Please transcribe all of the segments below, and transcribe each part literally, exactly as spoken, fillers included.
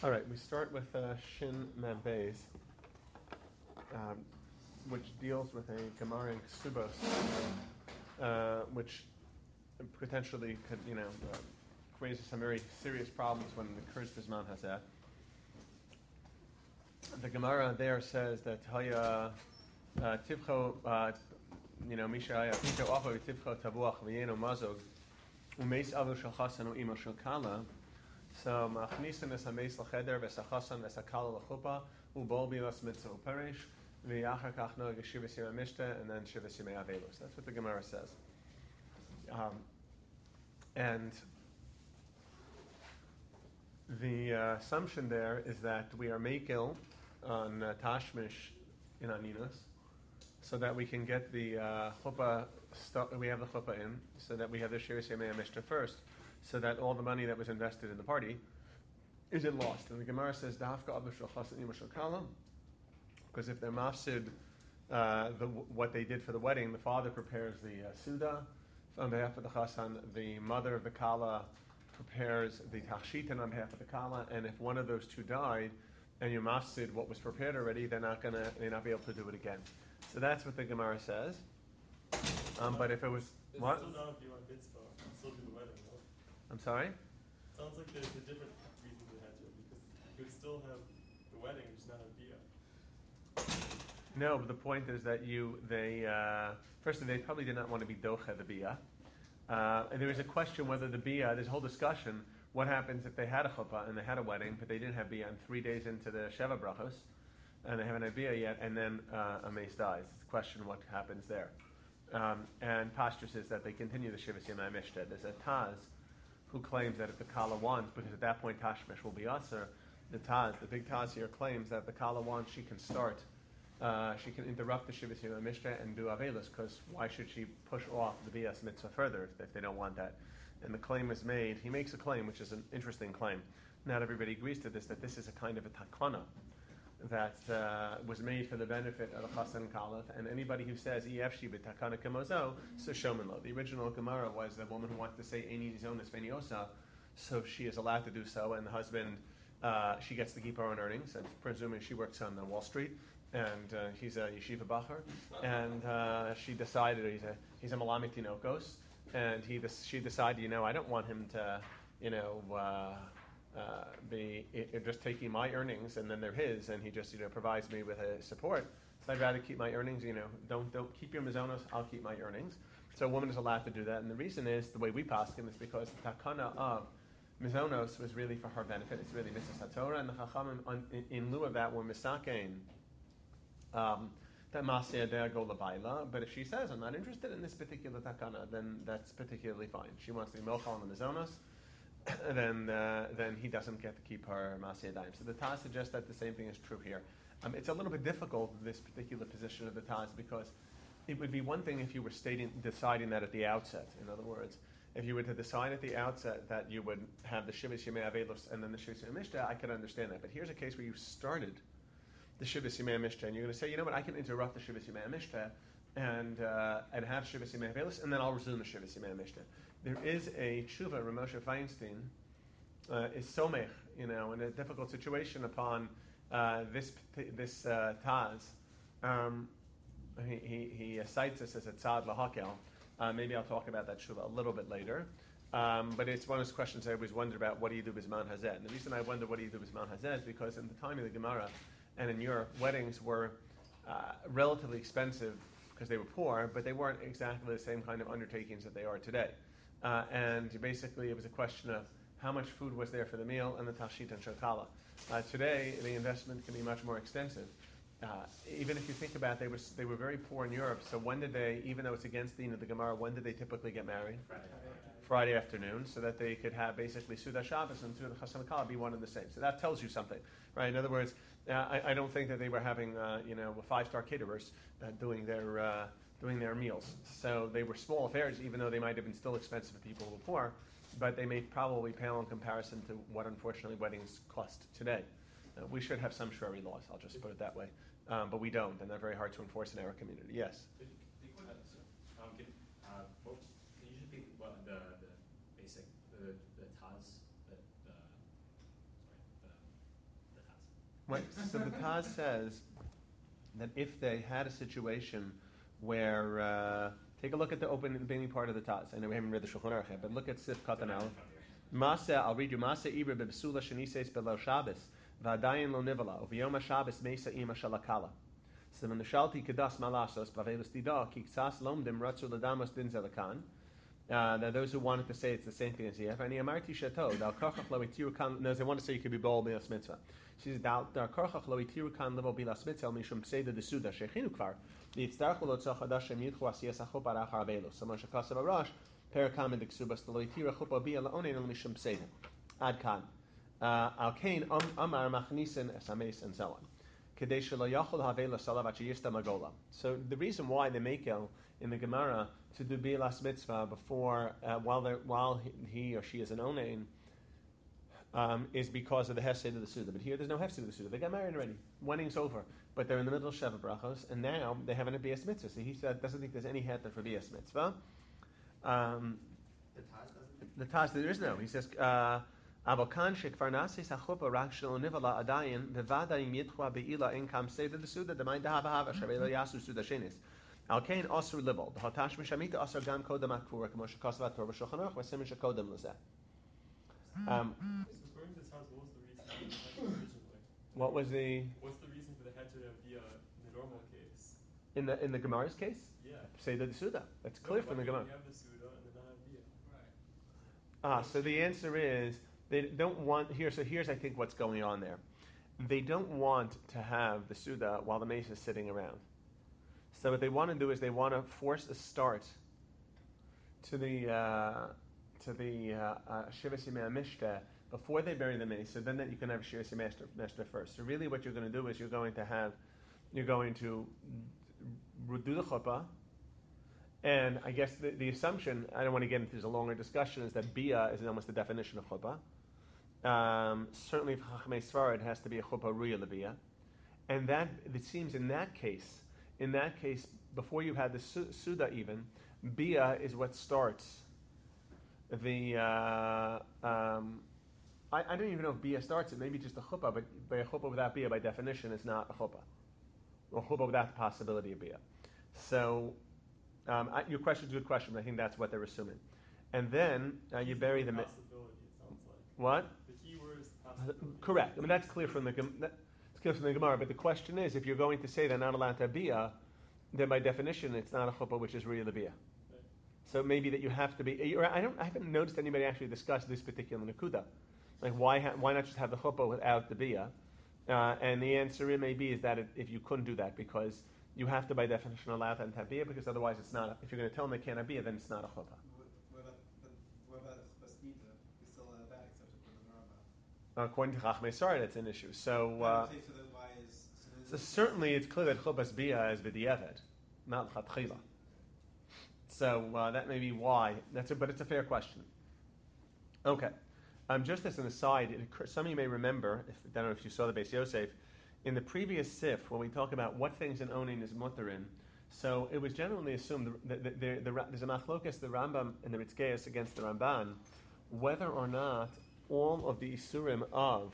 All right, we start with uh, Shin Mem Beis, um, which deals with a Gemara in Ksubos, uh, which potentially could, you know, uh, raises some very serious problems when it occurs Bisman Hazeh. The Gemara there says that Haya uh, Tivcho, uh, you know, Mishaya Pito Acho Tivcho Tabuach V'Yeno Mazog Umeis Avu Shel Chasan U'Imo Shel Kala. So Machnisin es Hameis L'Cheder V'Sachasan V'Sakala L'Chupa U'Bol Bilas Mitzvah U'Perish V'Yachar Kach Noeg Shivas Yimei Mishta and then Shivas Yimei Avelus. That's what the Gemara says. Um, and the uh, assumption there is that we are makil on uh, Tashmish in Aninus, so that we can get the uh, chuppah, st- we have the chuppah in, so that we have the Shivas Yemei Mishta first, so that all the money that was invested in the party isn't lost. And the Gemara says, Dafka Abu Shulchas and Shulkala, because if they're mafsid, uh, the, what they did for the wedding, the father prepares the uh, Suda on behalf of the Chasan, the mother of the Kala prepares the Tachshitan on behalf of the Kala, and if one of those two died, and you mafsid what was prepared already, they're not gonna, they're not be able to do it again. So that's what the Gemara says. Um, but if it was it's what? still not if you want mitzvah, still do the wedding, no? I'm sorry? Sounds like there's a different reason to hedge it, because you would still have the wedding, you just not have bia. No, but the point is that you, they, uh, firstly, they probably did not want to be docha the bia. Uh, and there is a question whether the bia, there's a whole discussion, what happens if they had a chuppah and they had a wedding, but they didn't have bia, and three days into the Sheva Brachos, and they haven't had bia yet, and then uh, a mace dies. It's a question what happens there. Um, and Pastor says that they continue the Shivas Yemei Mishta. There's a Taz who claims that if the Kala wants, because at that point Tashmish will be Aser, the Taz, the big Taz here claims that if the Kala wants, she can start, uh, she can interrupt the Shivas Yemei Mishta and do Avelus, because why should she push off the B S mitzvah further if they don't want that? And the claim is made, he makes a claim, which is an interesting claim. Not everybody agrees to this, that this is a kind of a takana that uh, was made for the benefit of the Chasan Kalaf, and anybody who says "Ef shi b'takana kamozo," so shomen lo. The original Gemara was the woman who wanted to say "Eini zonas v'niosa," so she is allowed to do so, and the husband, uh, she gets to keep her own earnings, and presuming she works on uh, Wall Street, and uh, he's a yeshiva bacher, and uh, she decided he's a he's a malami tinokos, and he she decided, you know, I don't want him to, you know. Uh, Uh, be it, it just taking my earnings and then they're his, and he just you know provides me with a support. So I'd rather keep my earnings. You know, don't don't keep your mizonos. I'll keep my earnings. So a woman is allowed to do that, and the reason is the way we paskin is because the takana of mizonos was really for her benefit. It's really mitzvah satorah, and the chachamim in, in lieu of that were misakein. Um, that masya der go labaila, but if she says I'm not interested in this particular takana, then that's particularly fine. She wants to be mochal on the mizonos. then uh, then he doesn't get to keep her Masiyah Daim. So the Taz suggests that the same thing is true here. Um, it's a little bit difficult, this particular position of the Taz, because it would be one thing if you were stating, deciding that at the outset. In other words, if you were to decide at the outset that you would have the Shivas Yemei Avelus and then the Shivas Yemei Mishta, I could understand that. But here's a case where you started the Shivas Yemei Mishta, and you're going to say, you know what, I can interrupt the Shivas Yemei Mishta and uh, and have Shivas Yemei Avelus, and then I'll resume the Shivas Yemei Mishta. There is a tshuva, Ramosha Feinstein uh, is somech, you know, in a difficult situation upon uh, this this uh, Taz. Um, he, he, he cites us as a tzad lahakel. Uh, maybe I'll talk about that tshuva a little bit later. Um, but it's one of those questions I always wondered about, what do you do bisman hazeh? And the reason I wonder what do you do bisman hazeh is because in the time of the Gemara and in Europe, weddings were uh, relatively expensive because they were poor, but they weren't exactly the same kind of undertakings that they are today. Uh, and basically it was a question of how much food was there for the meal and the tashit and shakala. Uh, today, the investment can be much more extensive. Uh, even if you think about it, they were, they were very poor in Europe, so when did they, even though it's against the end of the Gemara, when did they typically get married? Friday. Friday afternoon, so that they could have basically Suda Shabbos and Suda Chasan Kala be one and the same. So that tells you something, right? In other words, uh, I, I don't think that they were having, uh, you know, five-star caterers uh, doing their uh, doing their meals. So they were small affairs, even though they might have been still expensive for people who were poor, but they may probably pale in comparison to what, unfortunately, weddings cost today. Uh, we should have some Shrari laws, I'll just put it that way. Um, but we don't, and they're very hard to enforce in our community. Yes? Could you, could you, uh, so, um, can, uh, what, can you just repeat what the, the basic, the, the Taz, the, the, sorry, the What, so the Taz says that if they had a situation where, uh, take a look at the opening beginning part of the Taz. I know we haven't read the Shulchan Aruch yet, but look at Sif Katan Aleph. Masa, I'll read you. Masa Ibra bebsula shenises below Shabbos v'adayin lo nivala uviyom Shabbos mesa ima shalakala. So when the shalti kedas malasos bavelus dida kiktsas lomdim ratzu ladamos din zelakan. Uh, there are those who wanted to say it's the same thing as Yef. And Yamarti Shato, Dal Karchach Lo Itiru Kan. No, they want to say you could be bold Bilas Mitzvah. She says Dal Karchach Lo Itiru Kan Level Bilas Mitzvah Mishum Pseida de Suda Shechinu Kvar. The Yitzdarch Lo Tzach Hadash Yitchu Asiyas Achop Arach Arbelo. So Moshe Kasav Arash Perakam and Ksubas Lo Itiru Chupa Bia Laonin El Mishum Pseida. Ad Kan. Al Kain Amar Machnisen Esames and so on. So the reason why they make el in the Gemara to do bilas mitzvah before uh, while while he or she is an onein um, is because of the hesed of the suda. But here there's no hesed of the suda. They got married already. Wedding's over, but they're in the middle of sheva brachos, and now they haven't a bias mitzvah. So he said doesn't think there's any heter for bias mitzvah. Um, The Taz doesn't. the Taz there is no. He says. Uh, Avokan shekvarnasis hachupa rak shel nivala adayin vevadayim yitchua beila inkam seda the suda the mind hava hava shavela yasu suda shenis. Al kain asur libel the hatash mishamita asur gam kodam akura k'moshe kasavat torah shulchan aruch v'simin shekodam lezeh. Um, So according to this house, what was the reason for the heter originally? What was the What's the reason for the heter to be a, in the normal case? in the in the Gemara's case? Yeah. Seda the suda. That's clear no, from the Gemara. You have the suda and then not have bia. Right. Ah, so the answer is they don't want here. So here's I think what's going on there. They don't want to have the suda while the mace is sitting around. So what they want to do is they want to force a start to the uh, to the shivas yimei mishta before they bury the mace. So then that you can have shivas yimei mishta first. So really, what you're going to do is you're going to have you're going to do the chuppah. And I guess the, the assumption, I don't want to get into this a longer discussion, is that bia is almost the definition of chuppah. Um, certainly for Chachmei Sfarad it has to be a chuppah ruya lebia. And that, it seems in that case, in that case, before you had the su- suda even, bia is what starts the, uh, um, I, I don't even know if bia starts it, maybe just a chuppah, but by a chuppah without bia by definition is not a chuppah. Or chuppah without the possibility of bia. So, Um, I, your question is a good question, but I think that's what they're assuming. And then uh, you bury the... Possibility, it sounds like. What? The key word is possibility. Correct. I mean, that's clear from the that's clear from the Gemara, but the question is, if you're going to say they're not allowed to have bia, then by definition it's not a chuppah, which is really the bia. Right. So maybe that you have to be... I, don't, I haven't noticed anybody actually discuss this particular nakuda. Like, why ha, why not just have the chuppah without the bia? Uh, and the answer may be is that it, if you couldn't do that, because you have to, by definition, allow them to have bia, because otherwise it's not, a, if you're going to tell them they can't have bia, then it's not a chuppah. What, what about, what about a chuppah snita? We still have that, except according to the Rambam. According to Chachmei Sfarad, it's an issue. So, uh, so, then why is, so so certainly it's clear that chuppah's bia is b'diavad, not chatchila. So uh, that may be why. That's a, but it's a fair question. Okay. Um, just as an aside, it occur, some of you may remember, if, I don't know if you saw the Beis Yosef, in the previous sif, when we talk about what things an onin is mutter in, so it was generally assumed that the, the, the, the, there's a machlokas, the Rambam and the Ritzgeis against the Ramban, whether or not all of the isurim of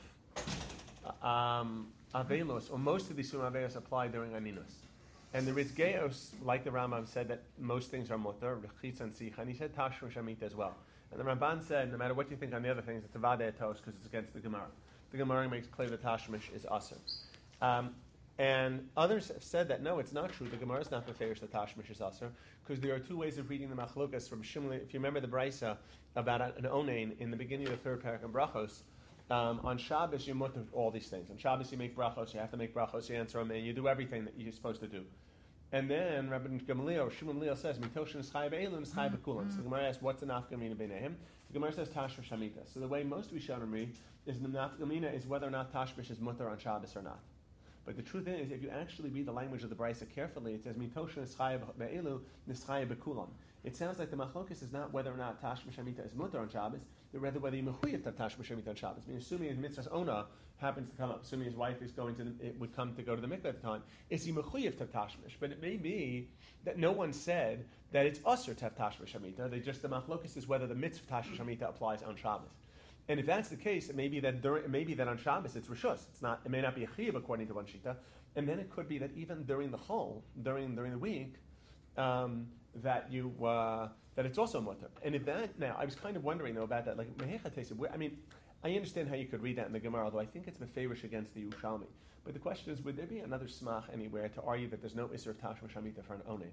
um, avelos, or most of the isurim avelos apply during aninus. And the Ritzgeis, like the Rambam, said that most things are mutter, rechitz and sicha, and he said tashur shamit as well. And the Ramban said, no matter what you think on the other things, it's a vadei tos because it's against the Gemara. The Gemara makes clear that tashmish is asur. Um, and others have said that no, it's not true. The Gemara is not beferish that tashmish is asur because there are two ways of reading the machlokas from Shimli. If you remember the brisa about an onain in the beginning of the third parak in brachos, um, on Shabbos you mutter all these things. On Shabbos you make brachos, you have to make brachos, you answer them, and you do everything that you're supposed to do. And then Rabbi Gamaliel or Shimon Gamaliel says, "Mitoshin is chai be'elim, is chai be'kulam." So the Gemara asks, "What's the nafkamina b'neihem?" The Gemara says, "Tashmish shamita." So the way most Rishonim read is the nafkamina is whether or not Tashmish is mutter on Shabbos or not. But the truth is, if you actually read the language of the Brisa carefully, it says, "Mitoshin is chai be'elu, is chai be'kulam." It sounds like the machlokas is not whether or not Tashmish shamita is mutter on Shabbos, but rather whether you mechuyev to Tashmish shamita on Shabbos. I mean, assuming his mitzvah's ona happens to come up, assuming his wife is going to, the, it would come to go to the mikveh at the time, is he mechuyev to Tashmish? But it may be that no one said that it's usher to have Tashmish shamita. They just the machlokas is whether the mitzvah Tashmish shamita applies on Shabbos. And if that's the case, it may be that during, it may be that on Shabbos it's rishus. It's not. It may not be a chiyuv according to one shita. And then it could be that even during the whole, during during the week, um, that you uh, that it's also mutter. And if that now, I was kind of wondering though about that. Like mehecha tesid. I mean, I understand how you could read that in the Gemara, although I think it's mefarish against the Yerushalmi. But the question is, would there be another smach anywhere to argue that there's no isser of tashma shamita for an onen?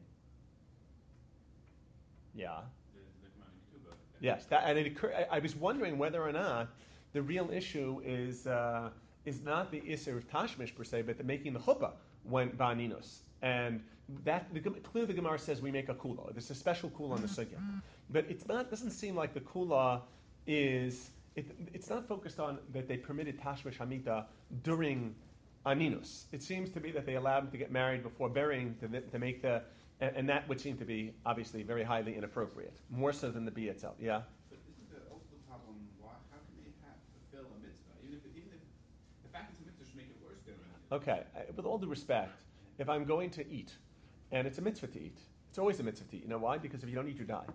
Yeah. Yes, that, and it occur, I, I was wondering whether or not the real issue is uh, is not the isser of tashmish per se, but the making the chuppah when ba'aninos. And that the, clearly the Gemara says we make a kula. There's a special kula on the sugya, but it's not. Doesn't seem like the kula is. It, it's not focused on that they permitted tashmish hamita during aninus. It seems to be that they allowed him to get married before burying to, to make the. And, and that would seem to be obviously very highly inappropriate, more so than the bee itself. Yeah. But isn't the ultimate problem why? How can they have, fulfill a mitzvah? Even if, even if the fact it's a mitzvah should make it worse than a Okay. I, with all due respect, if I'm going to eat, and it's a mitzvah to eat, it's always a mitzvah to eat. You know why? Because if you don't eat, you die.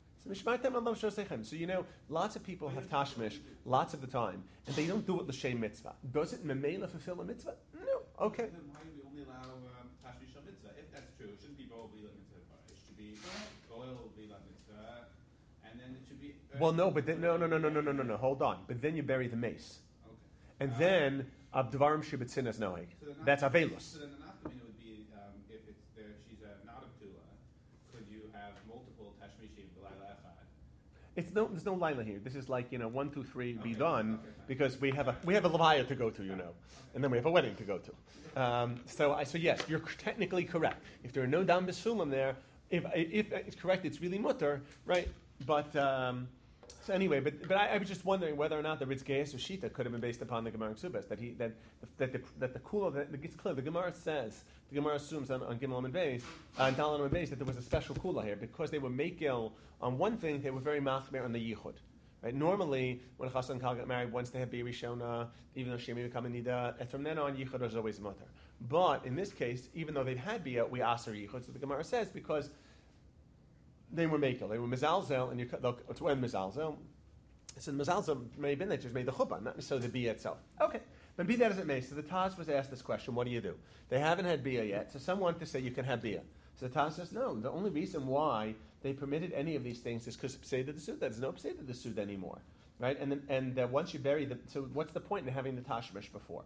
So you know, lots of people have tashmish lots of the time, and they don't do it l'shem mitzvah. Does it memela fulfill a mitzvah? No. Okay. Then why do we only allow um, tashmish shel mitzvah? If that's true, it shouldn't be bo v'la mitzvah. It should be oil v'la mitzvah, and then it should be. Uh, Well, no, but then, no, no, no, no, no, no, no, no. Hold on. But then you bury the mace, Okay. and Uh, then abdvarim shibetzinas noheg. So the That's naf- avelus. So then the nafkamina would be um, if it's there, she's a, not a ptula. Could you have multiple tashmishim b'layla echad? It's no, there's no lila here. This is like you know one, two, three, be Okay, done, okay, fine. because we have a we have a levaya to go to, you know, and then we have a wedding to go to. Um, so I so yes, you're technically correct. If there are no dam besulam there, if if it's correct, it's really mutter, right? But um, so anyway, but but I, I was just wondering whether or not the Ritzgeis or Shita could have been based upon the Gemara Ksubas, that he that that the that the kula that it's clear. The Gemara says the Gemara assumes on, on Gimel and Beis, on Dalan and Beis, that there was a special kula here because they were makil on one thing. They were very machmer on the yichud. Right? Normally, when a chassan and kal get married, once they have baby shona, even though she may become a nida, and from then on, yichud is always mutter. But in this case, even though they've had bia, we aser yichud. So the Gemara says because they were makel, they were mizalzel, and you it's when mizalzel. So mizalzel may have been that just made the chuppah, not necessarily the bia itself. Okay, but be that as it may. So the Taz was asked this question: what do you do? They haven't had bia yet, so some want to say you can have bia. So the Taz says no. The only reason why they permitted any of these things is because Pseudo the Suda. There's no Pseudo the Suda anymore, right? And then, and uh, once you bury the, so what's the point in having the Tashmish before?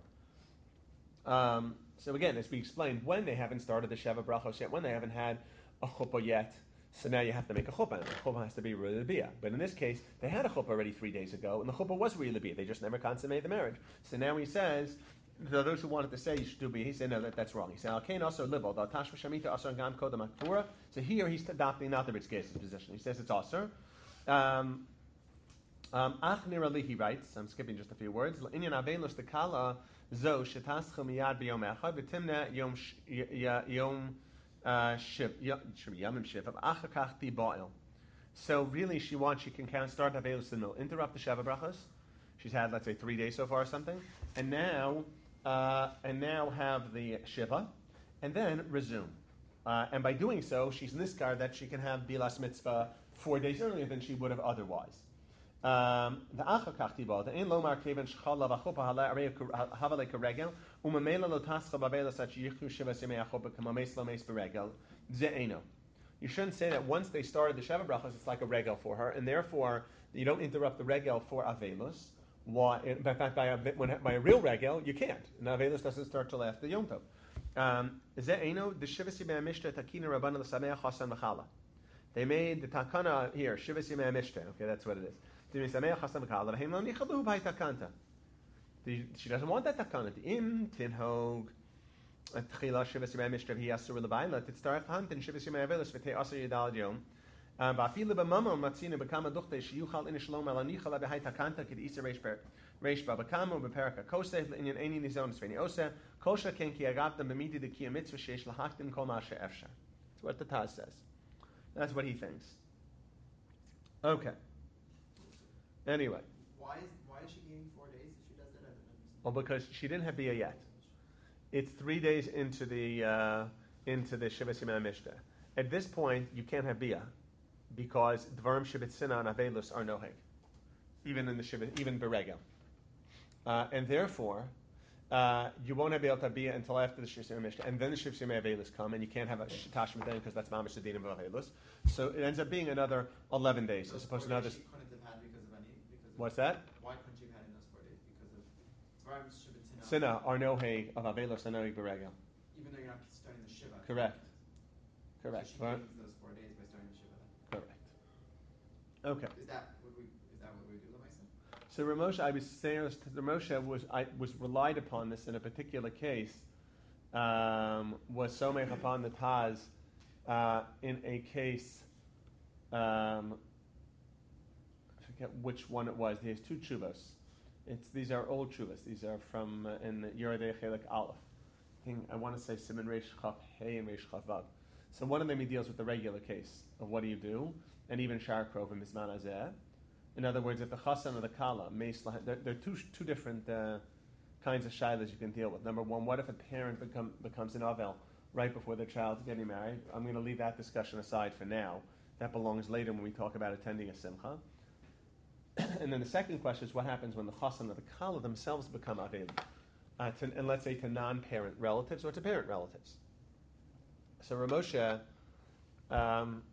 Um, so again, as we explained, when they haven't started the Sheva Brachos yet, when they haven't had a chuppah yet, so now you have to make a chuppah, and the chuppah has to be really bia. But in this case, they had a chuppah already three days ago, and the chuppah was really bia. They just never consummated the marriage. So now he says, so those who wanted to say you should do bia, he said no, that, that's wrong. He said al kain also libel the tashma shamita asar gam kodam aktura. So here he's adopting not the Ritzgeis position. He says it's asar. Um, um, Ach nirali, he writes, I'm skipping just a few words. Inyan avelus the kala zo shetascha miyad biyom echad v'timna yom sh- y- y- yom uh, shiv y- yomim shiv of achakach ti ba'il. So really, she wants she can count start avelus the middle, interrupt the sheva brachos. She's had let's say three days so far or something, and now uh, and now have the shiva, and then resume. Uh, and by doing so, she's niskar that she can have bilas mitzvah four days earlier than she would have otherwise. Um, the achakach tiba the ein lomar keven shchal lavachupa hala havale karegel umamela lo tascha babela such yichu shiva semei achupa kamames lomes beregel ze'eno. You shouldn't say that once they started the sheva brachos, it's like a regel for her, and therefore you don't interrupt the regel for avelus. Why? In fact, by a, when, by a real regel, you can't. And avelus doesn't start till after Yom Tov. Um, ze'eno the shiva semei mishta takina rabban l'sameach hasan v'chala. They made the takana here shiva semei mishta. Okay, that's what it is. She doesn't want that takana. Im tinhog tchila shiva simei mishtav hi asur lebayla titzarech hantin shiva simei avelus v'tei asur yidal yom. Ba'afilu b'mamon matzina b'kama duchte shiyuchal in shalom alanicha lebehay takanta kid isa reish reish b'bakamo b'peraka kosef l'inyan eini nizon sveni oseh kosha ken ki agavtam b'midi de ki mitzvah sheish lahachtim kol ma'aseh efshar. That's what the Taz says. That's what he thinks. Okay. Anyway. Why is why is she gaining four days if she does that? I don't understand. Well, because she didn't have bia yet. It's three days into the uh, into the Shiva Simei Mishta. At this point, you can't have bia because dvarim shebet sina and avelus are noheg. even in the Shiva, even Beregel. Uh, and therefore, uh, you won't be able to be until after the Shivs Yemei Mishnah, and then the Shivs Yemei Avelis come, and you can't have a Tashma then because that's Mamash Sadinim Avelis. So it ends up being another eleven days Those as opposed to four another. days she couldn't have had because of any. Because of, What's that? Why couldn't you have had in those four days? Because of Dvarim Shiva Sina are no hay of Avelis and no Beregel. Even though you're not starting the Shiva. Correct. Correct. So she Right. gains those four days by starting the Shiva. Correct. Okay. Is that what we? Is that what we do, Lamaisa? So Ramosha, I was saying, Ramosha was I was relied upon this in a particular case. Um, was somech upon the Taz uh, in a case. Um, I forget which one it was. He has two chuvas. It's these are old chuvas. These are from uh, in Yerodei Chelik Aleph. I think I want to say Siman Reish Chaf Hey and Reish Chaf Vav. So one of them he deals with the regular case of what do you do, and even Sharkrov and Bisman Azeh. In other words, if the Chassan or the Kala, there, there are two two different uh, kinds of shilas you can deal with. Number one, what if a parent become, becomes an Avel right before their child's getting married? I'm going to leave that discussion aside for now. That belongs later when we talk about attending a simcha. And then the second question is what happens when the Chassan or the Kala themselves become Avel, uh, to, and let's say to non-parent relatives or to parent relatives. So Ramosha, um,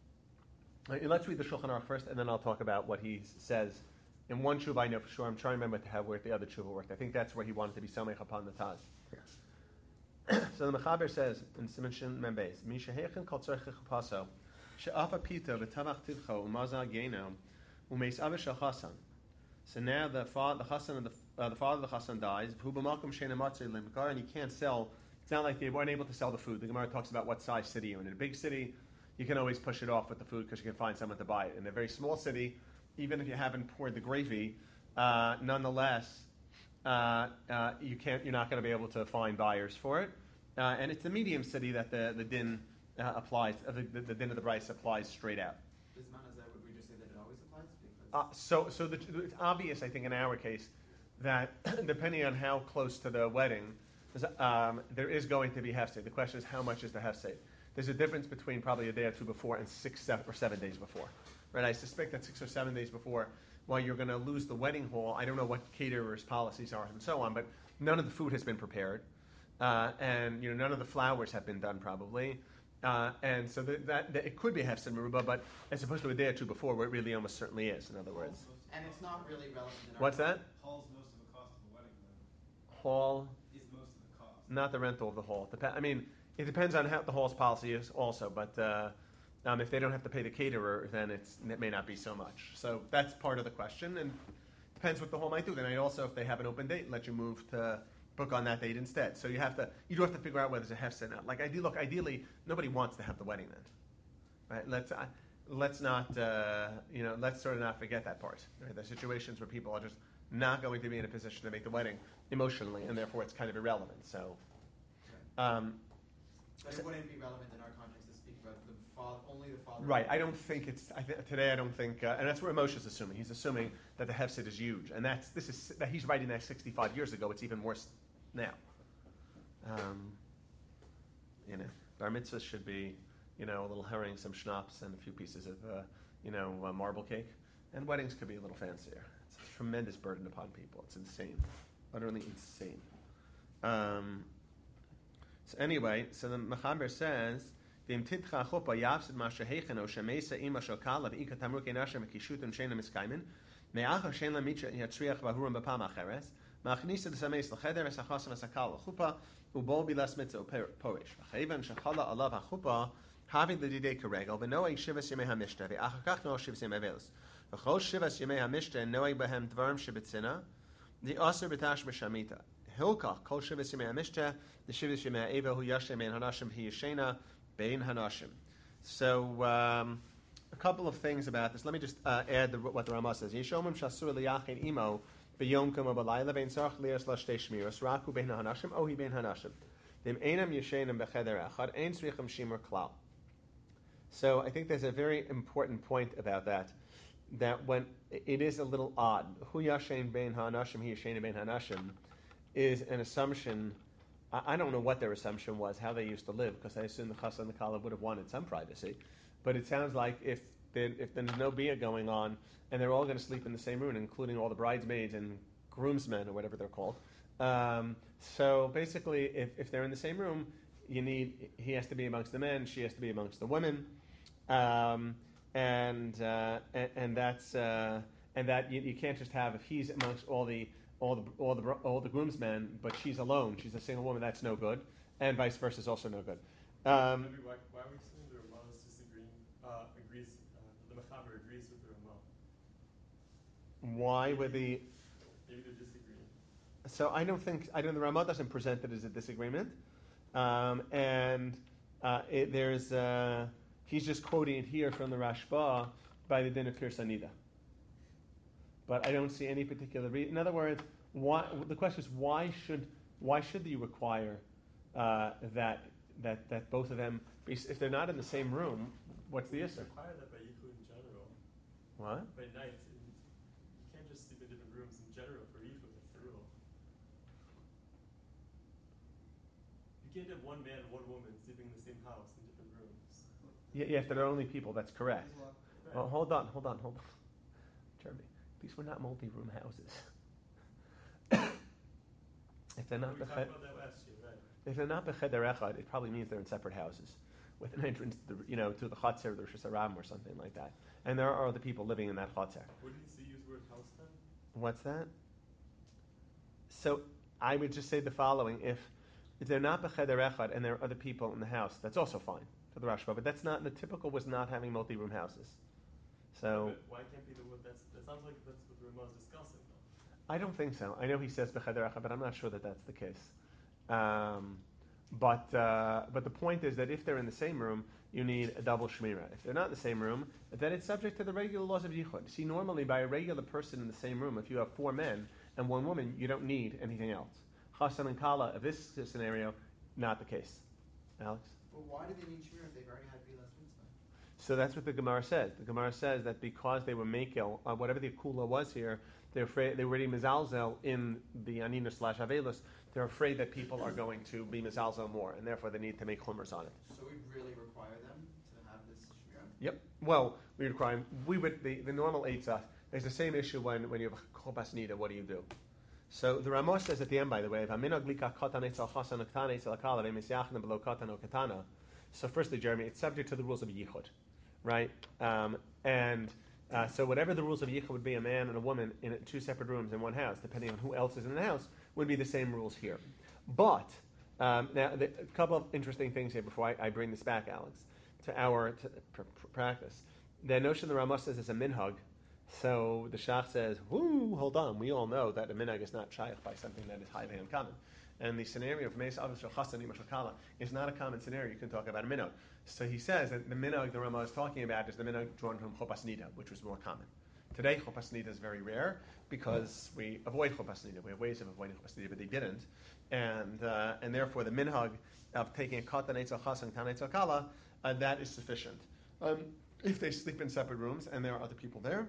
let's read the Shulchan Aruch first, and then I'll talk about what he says. In one tshuva I know for sure. I'm trying to remember to have where the other tshuva worked. I think that's where he wanted to be samech upon the Taz. So the Mechaber says in Siman Shin Membeis, Mi shehechen kol tzorech chupaso, she'afa pito v'tavach tivcho u'maza geno u'meis avish chasan. So now the father, the Chassan, of the, uh, the father of the Chassan dies. V'hu b'makom she'ena matzei limkar, and you can't sell. It's not like they weren't able to sell the food. The Gemara talks about what size city you're in. In a big city, you can always push it off with the food because you can find someone to buy it. In a very small city, even if you haven't poured the gravy, uh, nonetheless, uh, uh, you can't. You're not going to be able to find buyers for it. Uh, and it's a medium city that the the din uh, applies. Uh, the, the, the din of the Bryce applies straight out. Does Manazah, would we just say that it always applies? Because Uh, so, so the, it's obvious, I think, in our case, that depending on how close to the wedding, um, there is going to be hefsed. The question is, how much is the hefsed? There's a difference between probably a day or two before and six, seven, or seven days before. Right? I suspect that six or seven days before, while you're going to lose the wedding hall, I don't know what caterers' policies are and so on, but none of the food has been prepared, uh, and you know none of the flowers have been done probably, uh, and so that, that, that it could be a hefsed meruba, but as opposed to a day or two before, where it really almost certainly is. In other words, and it's not really relevant in our what's that? Hall's most of the cost of a wedding, though. Hall Is most of the cost. Not the rental of the hall. Dep- I mean, it depends on how the hall's policy is also, but uh, um, if they don't have to pay the caterer, then it's, it may not be so much. So that's part of the question, and depends what the hall might do. Then I also, if they have an open date, let you move to book on that date instead. So you have to, you do have to figure out whether there's a hefsed or not. Like, I do, look, ideally, nobody wants to have the wedding then, right? Let's uh, let's not, uh, you know, let's sort of not forget that part. Right? There's situations where people are just not going to be in a position to make the wedding emotionally, and therefore it's kind of irrelevant. So. Um, But it wouldn't be relevant in our context to speak about the father, only the father. right. I don't think it's I th- today. I don't think, uh, and that's where Moshe is assuming. He's assuming that the hefsed is huge, and that's this is that he's writing that sixty-five years ago. It's even worse now. Um, you know, bar mitzvahs should be, you know, a little herring, some schnapps, and a few pieces of, uh, you know, uh, marble cake. And weddings could be a little fancier. It's a tremendous burden upon people. It's insane, utterly insane. Um, So anyway, so the Mechaber says, "V'im tidcha chuppah yafsid masher heichen o shemesa ima shokala v'ika tamruk enasher mekishutim sheina miskaimin me'acha shein lamitra yatzriach bahurim b'pam acheres ma'achnisa d'sameis l'cheder esachasam esakal l'chuppah ubol bilas mitzvah porish v'chayvan shechala alav ha'chuppah havid l'didei karegel v'noeg shivas yemei hamishta v'achar kach noeg shivas yemei velos v'chol shivas yemei hamishta noeg behem dvarim shibitzina the aser b'tash b'shamita Hilkach kol shivas yemei hamishta the shivas yemei eva hu yashem bein hanashim hi yeshena bein hanashim. So um, a couple of things about this. Let me just uh, add the, what the Ramah says. Yeshomim shasur liyachin imo b'yom kama b'layla bein sarach liyas lashtei shmiros raku bein hanashim ohi bein hanashim. Dem einam yeshenim b'cheder echad ein tzrichim shimur klal. So I think there's a very important point about that. That when it is a little odd, hu yashem bein hanashim hi yeshena bein hanashim is an assumption. I don't know what their assumption was, how they used to live, because I assume the Chassan and the Kala would have wanted some privacy. But it sounds like if then if there's no bia going on, and they're all going to sleep in the same room, including all the bridesmaids and groomsmen or whatever they're called. Um, so basically, if, if they're in the same room, you need he has to be amongst the men, she has to be amongst the women, um, and, uh, and and that's uh, and that you, you can't just have if he's amongst all the all the all the all the groomsmen, but she's alone, she's a single woman. That's no good, and vice versa is also no good. Um, Maybe why, why are we saying the Ramah is disagreeing, uh, agrees, uh, the Mechaber agrees with the Ramah? why would the Maybe they're disagreeing. So I don't think I don't. The Ramah doesn't present it as a disagreement, um, and uh, it, there's uh, he's just quoting it here from the Rashba by the din of Kirsanida. But I don't see any particular reason. In other words, why, the question is why should why should you require uh, that that that both of them be, if they're not in the same room? What's the We issue? require that by Yichud in general. What? By night, and you can't just sleep in different rooms in general for Yichud. That's the rule. You can't have one man and one woman sleeping in the same house in different rooms. Yeah, yeah, if there are only people, that's correct. Right. Well, hold on, hold on, hold on. Jeremy, these were not multi-room houses. If they're not we talked beched, about that last year, right? if they're not becheder echad, it probably means they're in separate houses, with an entrance, to the, you know, to the chatzer, the Rosh Hashanah, or something like that. And there are other people living in that chatzer. Wouldn't you say use the word house then? What's that? So I would just say the following: if if they're not becheder echad and there are other people in the house, that's also fine for the Rashba. But that's not the typical was not having multi-room houses. So But why can't be the word? That's that sounds like that's what the Ramah is discussing, though. I don't think so. I know he says becheder echad, but I'm not sure that that's the case. Um, but uh, but the point is that if they're in the same room, you need a double shmira. If they're not in the same room, then it's subject to the regular laws of yichud. See, normally by a regular person in the same room, if you have four men and one woman, you don't need anything else. Chassan and kala, of this scenario, not the case. Alex? But why do they need shmir if they've already had bilas mitzvah? So that's what the Gemara says. The Gemara says that because they were makel, uh, whatever the kula was here, they're afraid they were already mizalzel in the anina slash avelus. They're afraid that people are going to be mizalzel more, and therefore they need to make chumras on it. So we really require them to have this shmir? Yep. Well, we require we would the, the normal eitzah. There's the same issue when, when you have chopas nida. What do you do? So the Ramah says at the end, by the way, so firstly, Jeremy, it's subject to the rules of yichud, right? Um, and uh, so whatever the rules of yichud would be, a man and a woman in two separate rooms in one house, depending on who else is in the house, would be the same rules here. But um, now, the, a couple of interesting things here before I, I bring this back, Alex, to our to, pr- pr- practice. The notion the Ramah says is a minhag. So the Shach says, whoo, hold on, we all know that a minhag is not shaykh by something that is highly uncommon. And the scenario of Meis Avos Shal Chassan is not a common scenario. You can talk about a minhag. So he says that the minhag the Ramah is talking about is the minhag drawn from Chopas Nida, which was more common. Today, Chopas Nida is very rare because we avoid Chopas Nida. We have ways of avoiding Chopas Nida, but they didn't. And uh, and therefore, the minhag of taking a katan etzel chassan, katan etzel kala, uh, that is sufficient. Um, if they sleep in separate rooms and there are other people there,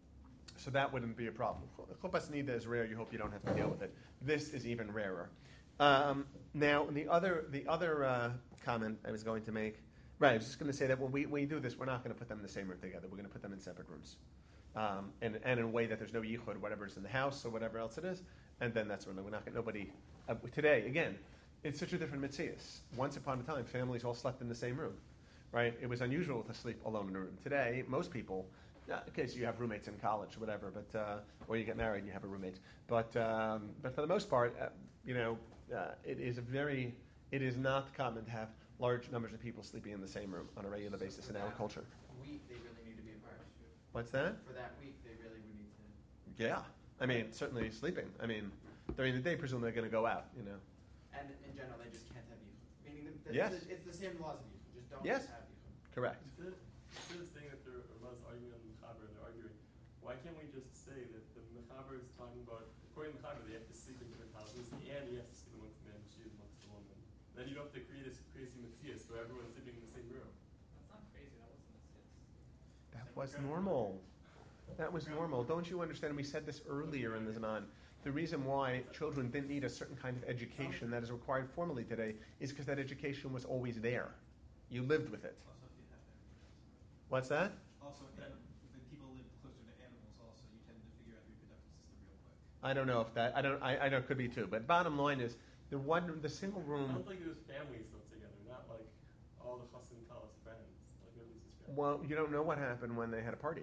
so that wouldn't be a problem. Chopas nida is rare. You hope you don't have to deal with it. This is even rarer. Um, now, the other the other uh, comment I was going to make, right? I was just going to say that when we, we do this, we're not going to put them in the same room together. We're going to put them in separate rooms, um, and and in a way that there's no yichud, whatever is in the house or whatever else it is, and then that's when we're not going nobody uh, today again. It's such a different mitzias. Once upon a time, families all slept in the same room, right? It was unusual to sleep alone in a room. Today, most people. Uh, in case you have roommates in college or whatever, but uh, or you get married and you have a roommate. But um, but for the most part, uh, you know, uh, it is a very it is not common to have large numbers of people sleeping in the same room on a regular So basis for in our that culture. week, they really need to be apart. What's that? For that week, they really would need to. Yeah, I mean certainly sleeping. I mean during the day, presumably they're going to go out. You know. And in general, they just can't have yichud. Meaning that that Yes. it's, the, it's the same laws of yichud. Just don't Yes. have yichud. Correct. Instead, instead of saying that the Ramah is arguing on the Mechaber and they're arguing, why can't we just say that the Mechaber is talking about, according to the Mechaber, they have to sleep in different houses, and he has to sleep amongst the man, and she is amongst the woman. Then you don't have to create this crazy mitzvah where everyone's sleeping in the same room. That's not crazy. That wasn't a sitz. That was normal. That was normal. Don't you understand? We said this earlier in the Zaman. The reason why children didn't need a certain kind of education that is required formally today is because that education was always there. You lived with it. Also, if you have that. What's that? Also, anim- the people live closer to animals. Also, you tend to figure out the reproductive system real quick. I don't know if that. I don't. I, I know it could be two. But bottom line is the one, the single room. Sounds like it was families still together, not like all the Chassan Kalas friends, like what he's describing. Well, you don't know what happened when they had a party.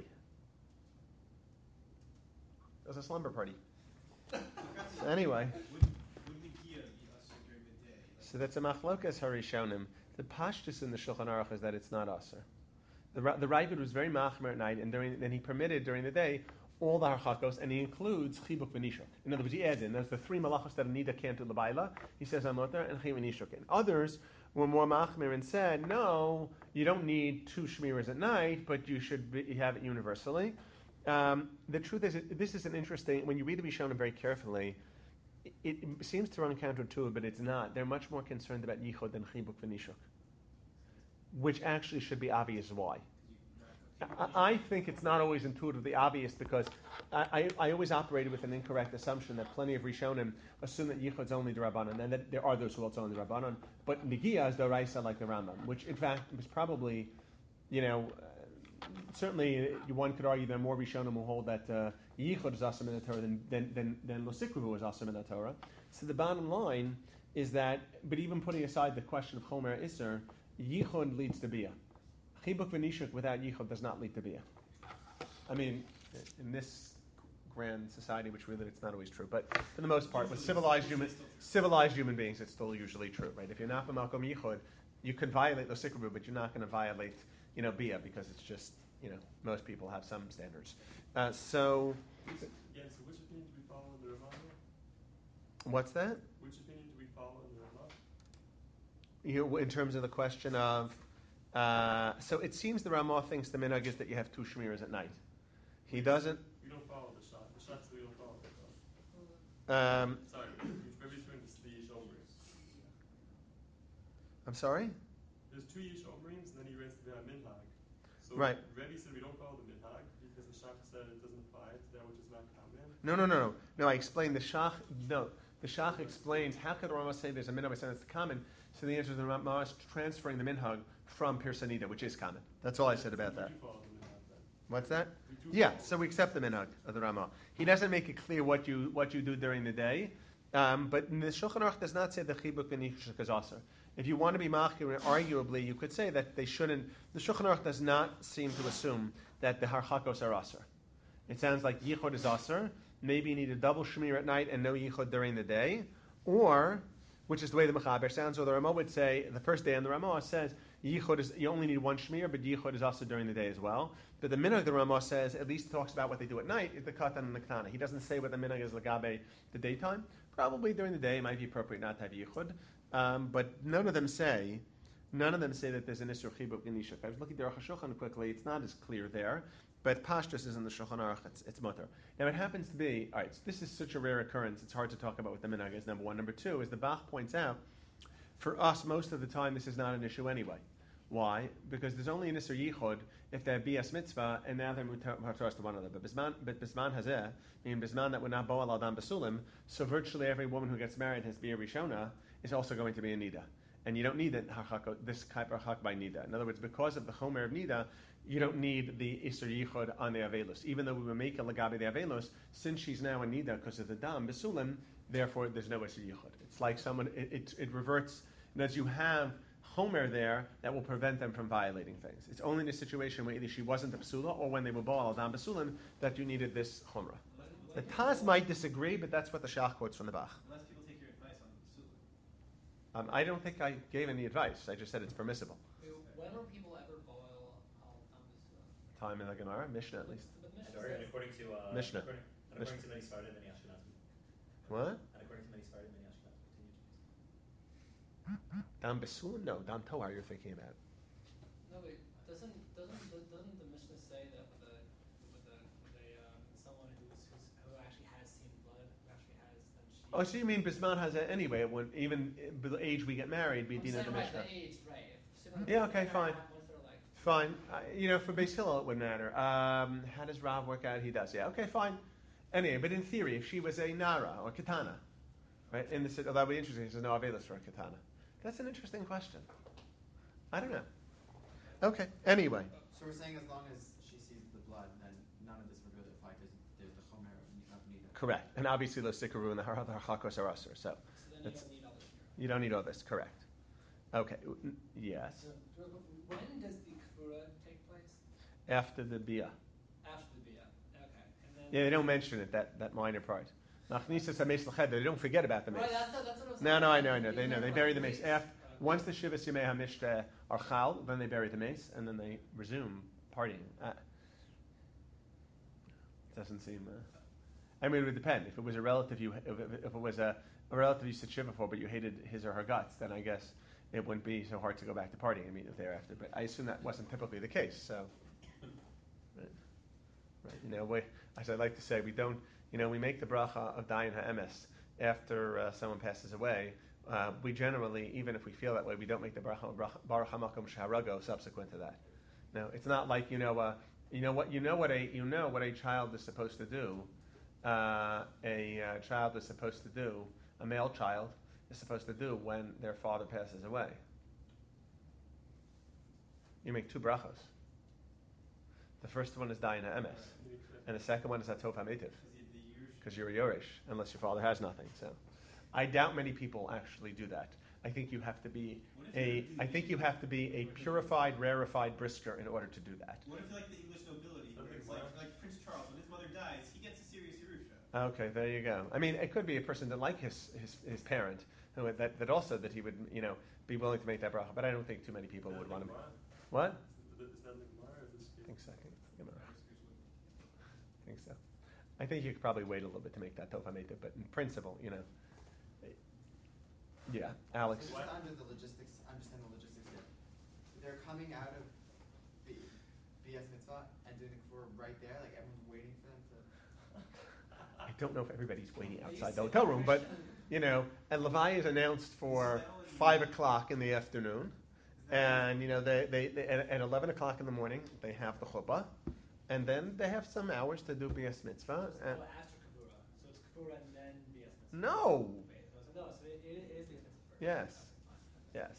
It was a slumber party. So anyway. Would would Nikia be usher during the day? Like, So that's a machlokas harishonim. The pashtus in the Shulchan Aruch is that it's not usher. The Ra- the Ravid was very machmer at night, and during then he permitted during the day all the harchakos, and he includes chibuk v'nishuk. In other words, he adds in there's the three malachos that Nida can't do l'bayla. He says amotar and chibuk v'nishuk. And others were more machmer and said, no, you don't need two shmiras at night, but you should be, have it universally. Um, the truth is, this is an interesting. When you read the Rishonim very carefully, it, it seems to run counter to it, but it's not. They're much more concerned about yichud than chibuk v'nishuk, which actually should be obvious why. I, I think it's not always intuitively obvious because I, I, I always operated with an incorrect assumption that plenty of Rishonim assume that yichud's only the Rabbanon, and that there are those who also only the Rabbanon, but Negiah is the Raisa like the Rambam, which in fact was probably, you know, uh, certainly one could argue there are more Rishonim who hold that uh, yichud is awesome in the Torah than than than, than Losikruvu is awesome in the Torah. So the bottom line is that, but even putting aside the question of Chomer Isser, yichud leads to Biyah. Chibuk v'nishuk without yichud does not lead to biyah. I mean, in this grand society, which really it's not always true, but for the most part, with civilized human civilized human beings, it's still usually true, right? If you're not b'malkom yichud, you can violate l'sikrubu, but you're not going to violate, you know, biyah because it's just, you know, most people have some standards. Uh, so, Yeah, so which opinion do we follow in the Ramah here? what's that? Which opinion do we follow in the Ramah? You, in terms of the question of. Uh, so it seems the Ramah thinks the minhag is that you have two shmiras at night. He doesn't. We don't follow the shot. The shots we don't follow. Um, Sorry, Rebbe's doing this the Yish Omrim. I'm sorry? There's two Yish Omrims, and then he raised the minhag. So Right. Rebbe said we don't follow the minhag because the shach said it doesn't apply to that which is not common. No, no, no, no. No, I explained the Shach. No, the Shach explains how could the Ramah say there's a minhag by saying it's common. So the answer is the Ramah is transferring the minhag from Pirsanida, which is common. That's all I said about so that. We do follow the minhag then. What's that? We do Yeah, follow so we accept the minhag of the Ramah. He doesn't make it clear what you what you do during the day, um, but the Shulchan Aruch does not say the chibuk v'nishuk is aser. If you want to be machir, arguably you could say that they shouldn't. The Shulchan Aruch does not seem to assume that the harchakos are aser. It sounds like yichud is aser. Maybe you need a double shmir at night and no yichud during the day, or, which is the way the Mechaber sounds, or the Ramah would say, the first day on the Ramah says, yichud is, you only need one shmir, but yichud is also during the day as well. But the minhag the Ramah says, at least talks about what they do at night, is the katan and the ketana. He doesn't say what the minhag is lagabe the daytime. Probably during the day it might be appropriate not to have yichud. Um, but none of them say, none of them say that there's an isur chibuk in nishuk. I was looking at the Aruch HaShulchan quickly, it's not as clear there. But Pashtus is in the Shulchan Aruch, it's, it's mutter. Now it happens to be, all right, so this is such a rare occurrence, it's hard to talk about what the minhag is, number one. Number two, as the Bach points out, for us, most of the time, this is not an issue anyway. Why? Because there's only an Isser Yichud if they're Bias Mitzvah, and now they're Mutar to one another. But Bisman, but Bisman Hazeh, meaning Bisman that would not Boal Adam Basulim, so virtually every woman who gets married has Bia Rishona, is also going to be a Nida. And you don't need it, this type of Hak by Nida. In other words, because of the Chomer of Nida, you don't need the Isser Yichud on the Avelus. Even though we would make a Lagabi the Avelus, since she's now a Nida because of the Dam Basulim, therefore there's no Isser Yichud. It's like someone, it, it, it reverts, and as you have Chomer there, that will prevent them from violating things. It's only in a situation where either she wasn't a Basula or when they were Baal Adam Basulim that you needed this Chomra. The Taz might disagree, but that's what the Shach quotes from the Bach. Unless people take your advice on the Basula. Um, I don't think I gave any advice. I just said it's permissible. When were people ever boil al tam b'sulam? Time in the Gemara, Mishnah at least. But And Mishnah according, says according to uh, Mishnah. according, and according to many Sfardim, many Ashkenazim. What? And according to many Sfardim, many Ashkenazim continue to do so. Dam Basulim? No, Dam Tohar you're thinking about. no wait doesn't doesn't doesn't the Mishnah say that with a with a with a um, someone who's who's who actually has seen blood, who actually has then she. Oh, so you mean Bisman has it anyway? When even by the age we get married, be I'm Dina saying, the right, Mishnah. the age, right? If assuming Yeah, if okay, they're fine. not- Once they're like Fine. Uh, you know, for Beis Hillel, it wouldn't matter. Um, how does Rav work out? He does. Yeah, okay, fine. Anyway, but in theory, if she was a Nara or Katana, right? In the, oh, that would be interesting. He says no Avelis for a Katana. That's an interesting question. I don't know. Okay. Anyway, So we're saying as long as she Correct. And obviously, lo sikaru and the har- the harchakos are usher. So So then you That's- don't need all the shmira. you don't need all this. Correct. Okay. n- Yes. So, real quick, when does the kfura take place? After the bia. After the bia. Okay. And then. Yeah, they don't mention it. That that minor part. Nachnisas hameis l'cheder. They don't forget about the mace. Right, that's, that's what I was No, no, I know, I saying. know. They Isn't know. They there bury like the mace weeks? after. Okay. Once the Shivas Yimei HaMishta are chal, then they bury the mace, and then they resume partying. Uh, doesn't seem. Uh, I mean, it would depend. If it was a relative you, if, if if it was a, a relative you said shiva for, but you hated his or her guts, then I guess it wouldn't be so hard to go back to partying immediately thereafter. But I assume that wasn't typically the case. So, right, right. You know, we, as I like to say, we don't. You know, we make the bracha of dayan ha'emes after uh, someone passes away. Uh, we generally, even if we feel that way, we don't make the bracha baruch hamakom sheharago subsequent to that. No, it's not like you know, uh, you know what you know what a you know what a child is supposed to do. Uh, a uh, child is supposed to do. A male child is supposed to do when their father passes away. You make two brachos. The first one is dayan ha'emes, and the second one is atov hametiv, because you're a yorish, unless your father has nothing. So, I doubt many people actually do that. I think you have to be a. I think you have to be a purified, rarefied brisker in order to do that. What if like the English nobility, where it's like like Prince Charles, when his mother dies, he gets a serious Yerusha. Okay, there you go. I mean, it could be a person that like his his, his parent, who would- that that also that he would you know be willing to make that bracha. But I don't think too many people would want to. What? Is that in the Gemara or is this I think so. I think, it's Gemara. I think so. I think you could probably wait a little bit to make that tofa meta, but in principle, you know. Yeah, Alex. So just under the logistics, understand the logistics here. They're coming out of B- BS Mitzvah and doing the kfur right there, like everyone's waiting for them to. I don't know if everybody's waiting Are you outside the saying hotel room, but Christian? you know, and Levi is announced for five o'clock in the afternoon, and you know, they, they, they at, at eleven o'clock in the morning they have the chuppah, and then they have some hours to do BS So Mitzvah. it's And oh, after kfura. So it's kfura and then BS Mitzvah. no, Wait, so no, so it, it is BS Mitzvah first. Yes. Okay, fine. yes,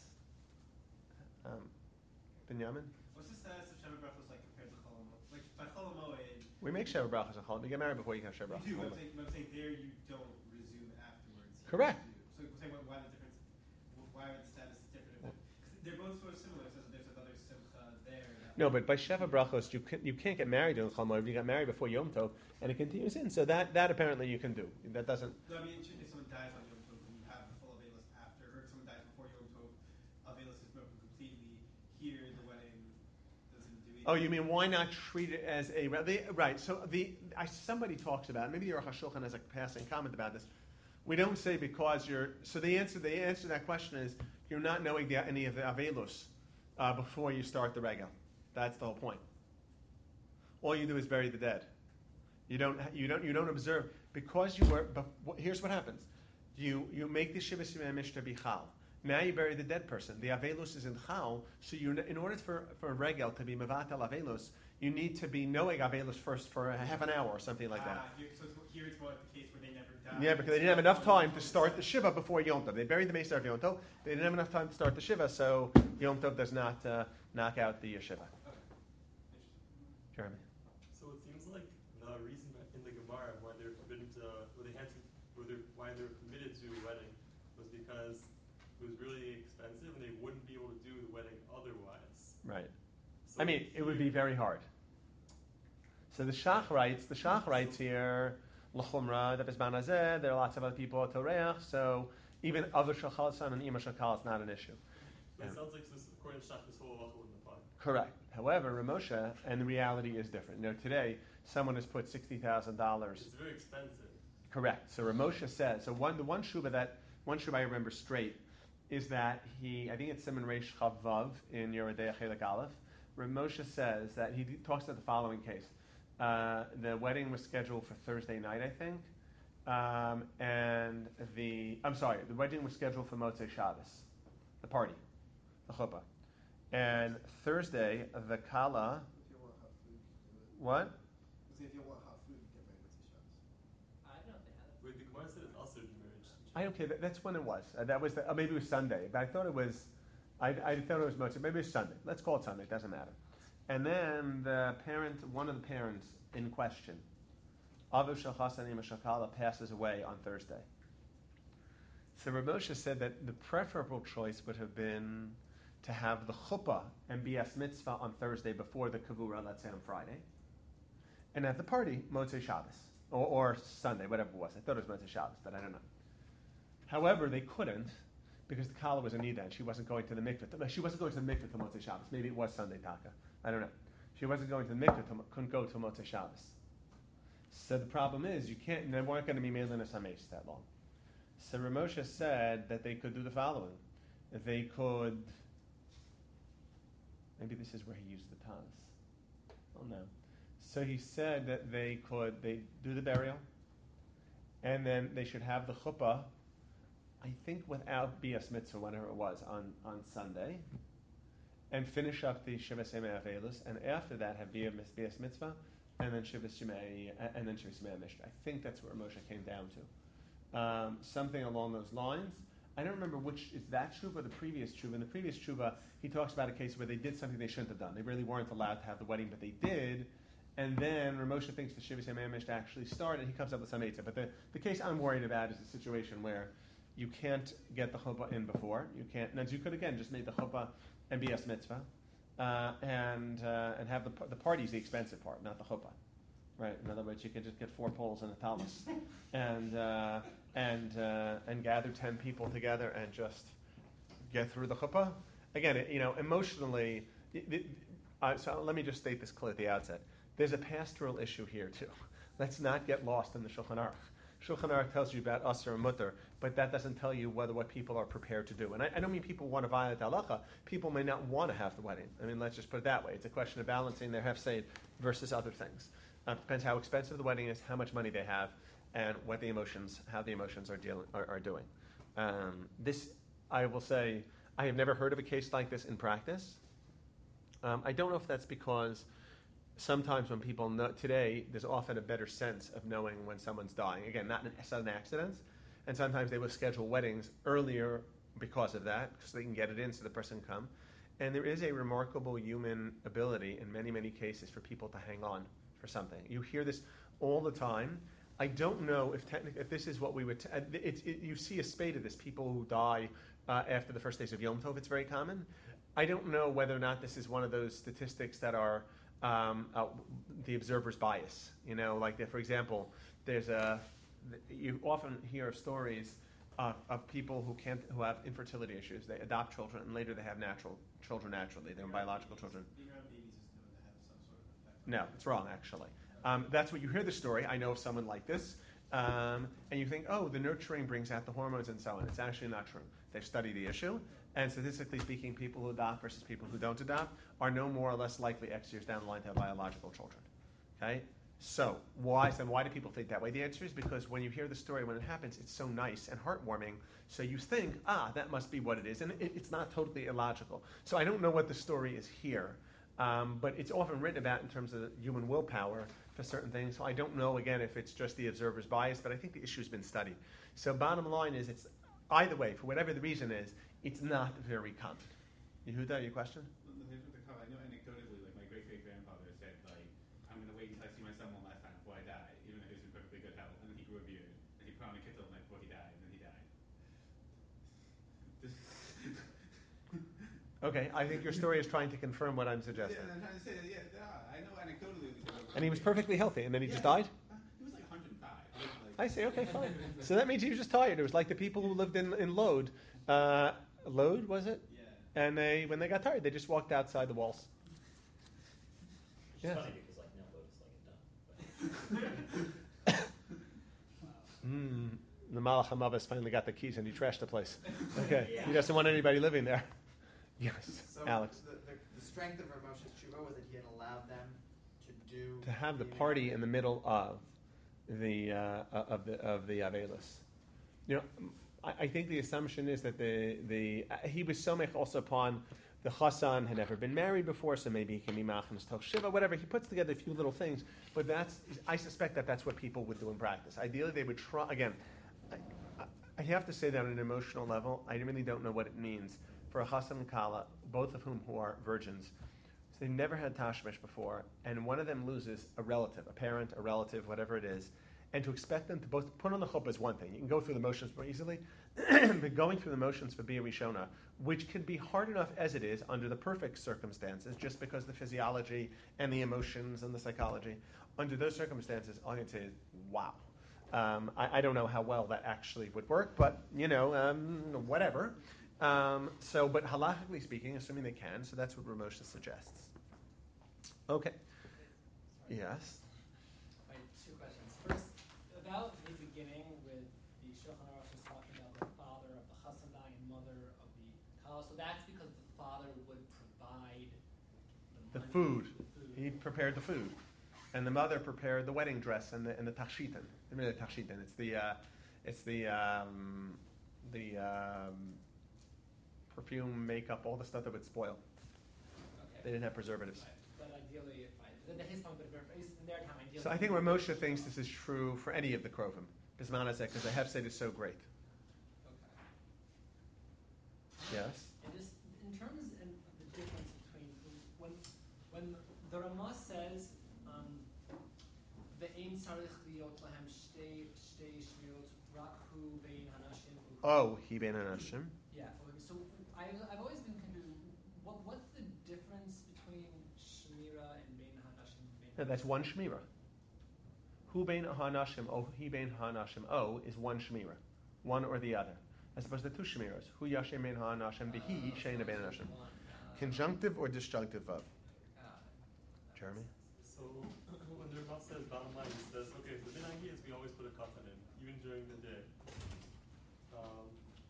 um, Binyamin. What's the status of Sheva brachos like compared to Chol Hamoed? Like by Chol Hamoed, We make Sheva brachas and Chol. You get married before you can have Sheva brachas. you do. and But Chol. I'm saying, but I'm saying there you don't resume afterwards. Here Correct. you do. So say why, why the difference? Why are the status different? Because they're both sort of similar. It says that there's another simcha there. That No, but by Sheva brachos, you can, you can't get married during Chol Moed. You got married before Yom Tov, and it continues in. So that, that apparently you can do. That doesn't. No, I mean, if someone dies on Yom Tov and you have the full Avelis after, or if someone dies before Yom Tov, Avelis is broken completely. Here, the wedding doesn't do anything. Oh, you mean why not treat it as a they, right? So the I, somebody talks about it, maybe the Aruch HaShulchan has a passing comment about this. We don't say because you're. So the answer the answer to that question is you're not knowing the, any of the avelus uh, before you start the regal. That's the whole point. All you do is bury the dead. You don't you don't you don't observe because you were. But here's what happens: you you make the Shiva Simei Mishnah Bichal. Now you bury the dead person. The avelus is in chal, so you in order for for a regel to be mevatel avelus, you need to be knowing avelus first for a half an hour or something like that. Ah, here, so it's, here it's more like the case where they never died. Yeah, because they didn't have enough time to start the shiva before Yom Tov. They buried the Mesa of Yom Tov. They didn't have enough time to start the shiva, so Yom Tov does not uh, knock out the shiva. Okay. Interesting. Jeremy. So it seems like the reason in the Gemara why they're forbidden to, why they had to, why they're, why they were permitted to do a wedding was because it was really expensive and they wouldn't be able to do the wedding otherwise. Right. So I mean, it would be very hard. So the Shach writes, the Shach writes here, L'chumra, the Bisman Hazeh, there are lots of other people at Toreach, so even other Shachal and Ima Shachal is not an issue. So it sounds like this, according to Shach, this whole halacha wouldn't apply. Correct. However, Ramosha, and the reality is different. You know, today, someone has put sixty thousand dollars. It's very expensive. Correct. So Ramosha says, so one, the one shuba that, one shuba I remember straight, is that he, I think it's Simon Reish Chavav in Yerodei Chelik Aleph. Ramosha says that he talks about the following case. Uh, the wedding was scheduled for Thursday night, I think. Um, and the, I'm sorry, the wedding was scheduled for Motzei Shabbos, the party, the chuppah. And Thursday, the Kala, If you want hot food, do it. what? If you want hot food, get married with Shabbos. I don't know if they had it. Wait, the Gemara said it's also in marriage. I don't care. That, that's when it was. Uh, that was, the, uh, maybe it was Sunday, but I thought it was, I, I thought it was Motzei. Maybe it was Sunday. Let's call it Sunday. It doesn't matter. And then the parent, one of the parents in question, Aviv shel Chassan Ima shel Kala passes away on Thursday. So Rav Moshe said that the preferable choice would have been to have the chuppah and bias mitzvah on Thursday before the kavura, let's say on Friday, and at the party, Motzei Shabbos, or, or Sunday, whatever it was. I thought it was Motzei Shabbos, but I don't know. However, they couldn't, because the Kala was a Nida, and she wasn't going to the mikveh. She wasn't going to the mikveh till Motzei Shabbos. Maybe it was Sunday Taka. I don't know. She wasn't going to the mikveh, till, couldn't go till Motzei Shabbos. So the problem is, you can't, they weren't going to be Melin Hameis that long. So Rav Moshe said that they could do the following. They could, maybe this is where he used the Taz. Oh no. So he said that they could, they do the burial, and then they should have the chuppah, I think without bias mitzvah, whenever it was, on, on Sunday, and finish up the Shivas Yemei Avelus, and after that have bias mitzvah, and then Shivas Yemei, and then Shivas Yemei Mishra. I think that's where Moshe came down to. Um, something along those lines. I don't remember which is that tshuva or the previous tshuva. In the previous tshuva, he talks about a case where they did something they shouldn't have done. They really weren't allowed to have the wedding, but they did. And then Rav Moshe thinks the Shivas Yemei Mishra actually started, and he comes up with some eitzah. But the, the case I'm worried about is a situation where you can't get the chuppah in before. You can't. And you could again just make the chuppah and bias mitzvah, uh, and uh, and have the the party's the expensive part, not the chuppah. Right. In other words, you could just get four poles and a talus, and uh, and uh, and gather ten people together and just get through the chuppah. Again, it, you know, emotionally. It, it, uh, so let me just state this clear at the outset. There's a pastoral issue here too. Let's not get lost in the Shulchan Aruch. Shulchan Aruch tells you about Asr and Mutter, but that doesn't tell you whether what people are prepared to do. And I, I don't mean people want to violate halacha. People may not want to have the wedding. I mean, let's just put it that way. It's a question of balancing their hefseid versus other things. Uh, it depends how expensive the wedding is, how much money they have, and what the emotions, how the emotions are dealing are, are doing. Um, this, I will say, I have never heard of a case like this in practice. Um, I don't know if that's because sometimes when people know today, there's often a better sense of knowing when someone's dying. Again, not in sudden accidents, and sometimes they will schedule weddings earlier because of that, because they can get it in so the person can come. And there is a remarkable human ability in many, many cases for people to hang on for something. You hear this all the time. I don't know if technically, if this is what we would, t- it, it, you see a spate of this, people who die uh, after the first days of Yom Tov, it's very common. I don't know whether or not this is one of those statistics that are um, uh, the observer's bias. You know, like that, for example, there's a, you often hear of stories uh, of people who can't, who have infertility issues. They adopt children and later they have natural children naturally. They're biological children. Being around babies is known to have some sort of effect. No, it's wrong, actually. Um, that's what you hear the story. I know of someone like this. Um, and you think, oh, the nurturing brings out the hormones and so on. It's actually not true. They've studied the issue. And statistically speaking, people who adopt versus people who don't adopt are no more or less likely X years down the line to have biological children. Okay? So, why? So why do people think that way? The answer is because when you hear the story, when it happens, it's so nice and heartwarming. So you think, ah, that must be what it is. And it, it's not totally illogical. So I don't know what the story is here. Um, but it's often written about in terms of human willpower for certain things. So I don't know, again, if it's just the observer's bias, but I think the issue's been studied. So bottom line is, it's either way, for whatever the reason is, it's not very common. Yehuda, your question? I know anecdotally, like my great-great-grandfather said, like, I'm going to wait until I see my son one last time before I die, even though he was in perfectly good health. And then he grew a beard, and he put on a kittel the night before he died, and then he died. Okay, I think your story is trying to confirm what I'm suggesting. Yeah, I'm trying to say that, yeah, yeah, I know anecdotally. And he was perfectly healthy, and then he yeah, just died? He was like one hundred five. Like, I see, okay, fine. So that means he was just tired. It was like the people who lived in, in Lod. Uh, Lod, was it? Yeah. And they, when they got tired, they just walked outside the walls. It's Yes. funny because like now Lotus like it done. Mm, the Malach HaMavis finally got the keys and he trashed the place. Okay, Yeah. he doesn't want anybody living there. Yes, So Alex. The, the, the strength of Rav Moshe's tshuva was that he had allowed them to do To have the party in the middle of the uh, of the of the Avelis. You know, I, I think the assumption is that the the uh, he was somech also upon the Chassan had never been married before, so maybe he can be Machnas Tok Shiva, whatever. He puts together a few little things, but that's I suspect that that's what people would do in practice. Ideally, they would try again. I, I have to say that on an emotional level, I really don't know what it means for a Chassan and Kala, both of whom who are virgins, So they never had tashmish before, and one of them loses a relative, a parent, a relative, whatever it is, and to expect them to both put on the chuppah is one thing. You can go through the motions more easily, but going through the motions for Bia Rishona, which can be hard enough as it is under the perfect circumstances, just because the physiology and the emotions and the psychology, under those circumstances, all I can say is, wow. Um, I, I don't know how well that actually would work, but, you know, um, whatever. Um, so, but halachically speaking, assuming they can, so that's what Ramosha suggests. Okay. Sorry. Yes. Right, two questions. First, about the beginning with the Shulchan Aruch is talking about the father of the chassadai and mother of the kala. So that's because the father would provide the The money, food. the food. He prepared the food. And the mother prepared the wedding dress and the and the tachshitan. Really, tachshitan. It's the uh, it's the um, the um, perfume, makeup, all the stuff that would spoil. Okay. They didn't have preservatives. Right. But ideally, if I, the, the his point, but if at least in their time, ideally. So I think Ramosha thinks this is true for any of the Krovim. Bismanazek, because the Hefsed is so great. Okay. Yes. And just in terms of the difference between when when the Ramah says um, the ein tzarich liot lahem shtei shtei shmirot rakhu bein hanashim. Oh, he ben anashim. Yeah. So I I've always been confused. What what's the difference between shmira and bein hanashim? No, that's one shmira. Hu bein hanashim, oh, he bein hanashim, oh, is one shmira. One or the other. As opposed to two shmiras. Hu yashem bein hanashim, bihi shein bein hanashim. Conjunctive or disjunctive of? Jeremy? So when the Ramah says bottom line, he says, okay, the minhagi is we always put a katan in, even during the day. Um,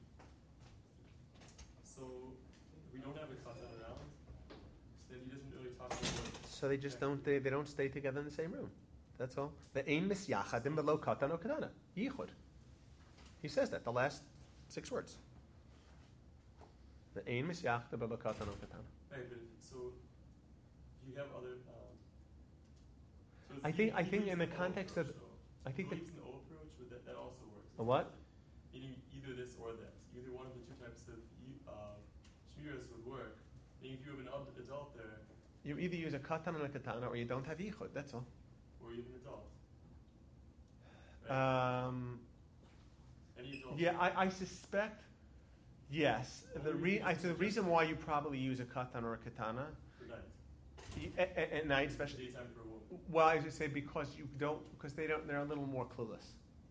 so if we don't have a katan around, so then he doesn't really talk about what. So they just don't they, they don't stay together in the same room. That's all. The ein misyachadim below katan o katana. Yichud. He says that the last six words. The ein misyachadim below katan o katana. Right, but so you have other. Um, so it's I he- think I he think believes in the in O context of approach, though. I He think the believes in the O approach, but that, that also works. a what? Meaning either this or that. Either one of the two types of uh, shmiras would work. Meaning if you have an ad- adult there, You either use a katan and a katana or you don't have yichud. That's all. or you have an adult. Right? Um, Any adult. yeah, I, I suspect. Yes, the Only re- reason I, is the just- reason why you probably use a katan or a katana For night. y- at, at, at night, especially. Daytime for a woman. Well, I just say because you don't because they don't they're a little more clueless.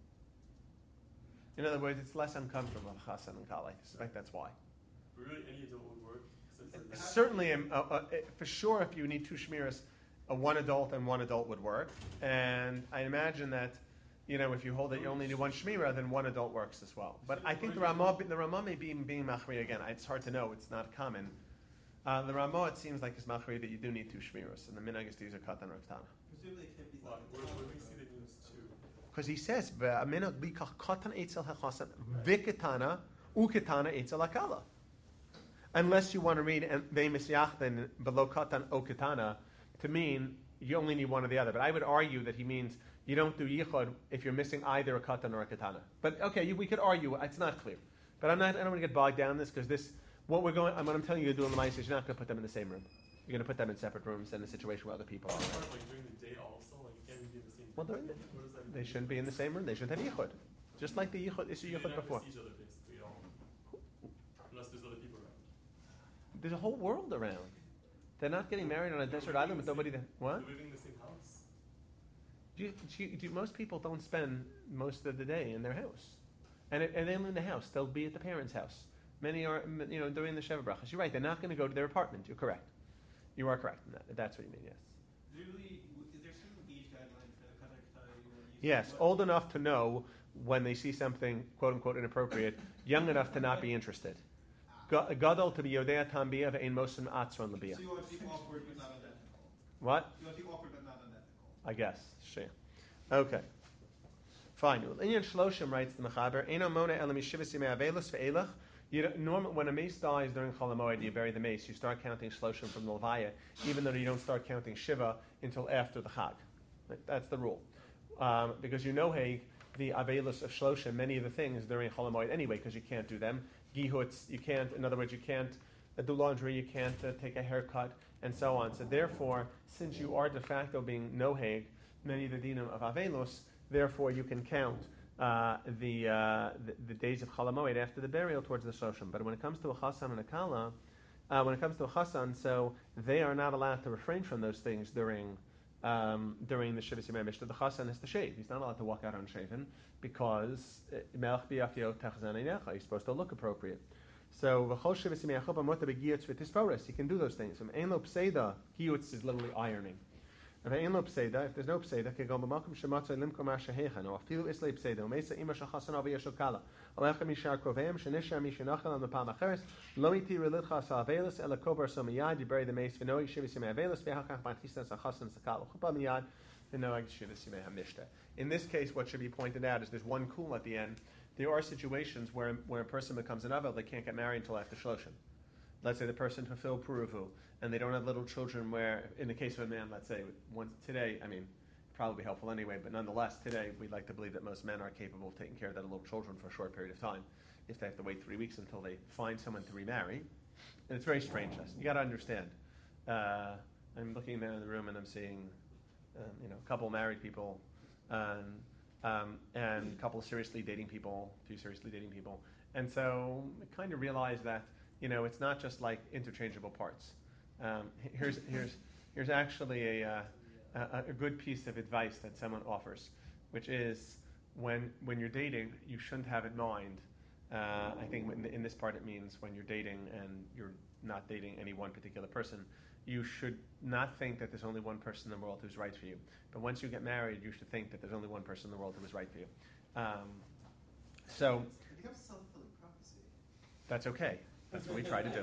In other words, it's less uncomfortable chassan and kala. I suspect that's why. But really, any adult would work. Except for night. Certainly, um, uh, uh, for sure, if you need two shmiras, uh, one adult and one adult would work. And I imagine that, you know, if you hold that you only need one shmira, then one adult works as well. But I think the Ramah, the Ramah may be being machri again. It's hard to know. It's not common. Uh, the Ramah, it seems like is machri that you do need two shmiras, and the minhag is to use a katan or katana. Presumably it can't be Why? like Where, where do we see that he needs two? Because he says, "Minhag bikach katan etzel hachasan vikatana ukatana etzel hakala." Unless you want to read "Veimis yachden below katan o katana" to mean you only need one or the other. But I would argue that he means you don't do yichud if you're missing either a katan or a katana. But okay, you, we could argue. It's not clear. But I'm not. I don't want to get bogged down in this because this what we're going. What I'm telling you to do in the Ma'aseh is you're not going to put them in the same room. You're going to put them in separate rooms in a situation where other people are. Part, like during the day also, like you can't even be in the same. Well, room. they're- What does that mean? They shouldn't be in the same room. They shouldn't have yichud. Just like the yichud issue So they're yichud not before. gonna see each other basically at all, unless there's other people around. There's a whole world around. They're not getting married on a They're desert living island in with the nobody same- there. What? They're living in the same house. Do you, do you, do most people don't spend most of the day in their house, and it, and they live in the house. They'll be at the parents' house. Many are, m- you know, during the Sheva Brachas. You're right. They're not going to go to their apartment. You're correct. You are correct in that. That's what you mean. Yes. Presumably, w- is there some age guideline for the katan katana you want to use? Yes. What- Old enough to know when they see something quote unquote inappropriate. Young enough to not be interested. Ah. Ga- Gadol to be yodea tambia ve'ein mosun atzron So labia. you want to be awkward but not unethical. What? You want to be awkward but not unethical. I guess. Shia. Okay. Fine. Inyan Shloshim writes the Mechaber, Eino mona elam yishivas yimei avelus ve'elach. You don't, normal, when a mace dies during Chol HaMoed, you bury the mace. You start counting Shloshim from the Levaya, even though you don't start counting Shiva until after the Chag. Right? That's the rule. Um, because you know, hey, the Avelus of Shloshim, many of the things during Chol HaMoed anyway, because you can't do them. Gihuts, you can't, in other words, you can't uh, do laundry, you can't uh, take a haircut, and so on. So therefore, since you are de facto being noheg, many of the dinim of Avelus, therefore you can count uh, the, uh, the the days of Chalamoid after the burial towards the Shoshim. But when it comes to a Chassan and a Kala, uh, when it comes to a Chassan, so they are not allowed to refrain from those things during um, during the Shivas Yemei Mishnah. The Chassan has to shave. He's not allowed to walk out unshaven because Melech B'Yafio Techzan Einecha. He's supposed to look appropriate. So v'chol Shivas Yemei Achoba Mota B'Giyutz V'Tisporis. He can do those things. From Ein Lo Pseida, Giyutz is literally ironing. If there's no pseida, can go b'makom shematzay limkom ashehechan, or afilu islay pseida, or mesa ima shachasan avi yeshokala, or lechem mishar kroveim shenishar mishenachal on the palm acheres, lo iti relitcha sa'avelis ela kobar so miyad. You bury the mace v'noig shivas yimei avelis v'hachach b'achisnas achasan sakal chuppah miyad v'noig shivas yimei hamishta. In this case, what should be pointed out is there's one kul at the end. There are situations where where a person becomes an avel, they can't get married until after shloshim. Let's say the person fulfilled puruvu, and they don't have little children where, in the case of a man, let's say, once today, I mean, probably helpful anyway, but nonetheless, today, we'd like to believe that most men are capable of taking care of their little children for a short period of time, if they have to wait three weeks until they find someone to remarry. And it's very strange. You got to understand. Uh, I'm looking there in the room, and I'm seeing, um, you know, a couple married people, um, um, and a couple seriously dating people, two seriously dating people. And so I kind of realized that, you know, it's not just like interchangeable parts. Um, here's here's here's actually a, uh, a a good piece of advice that someone offers, which is when when you're dating, you shouldn't have in mind. Uh, I think in, in this part it means when you're dating and you're not dating any one particular person, you should not think that there's only one person in the world who's right for you. But once you get married, you should think that there's only one person in the world who is right for you. Um, so It becomes self-fulfilling prophecy. that's okay. That's what we try to do.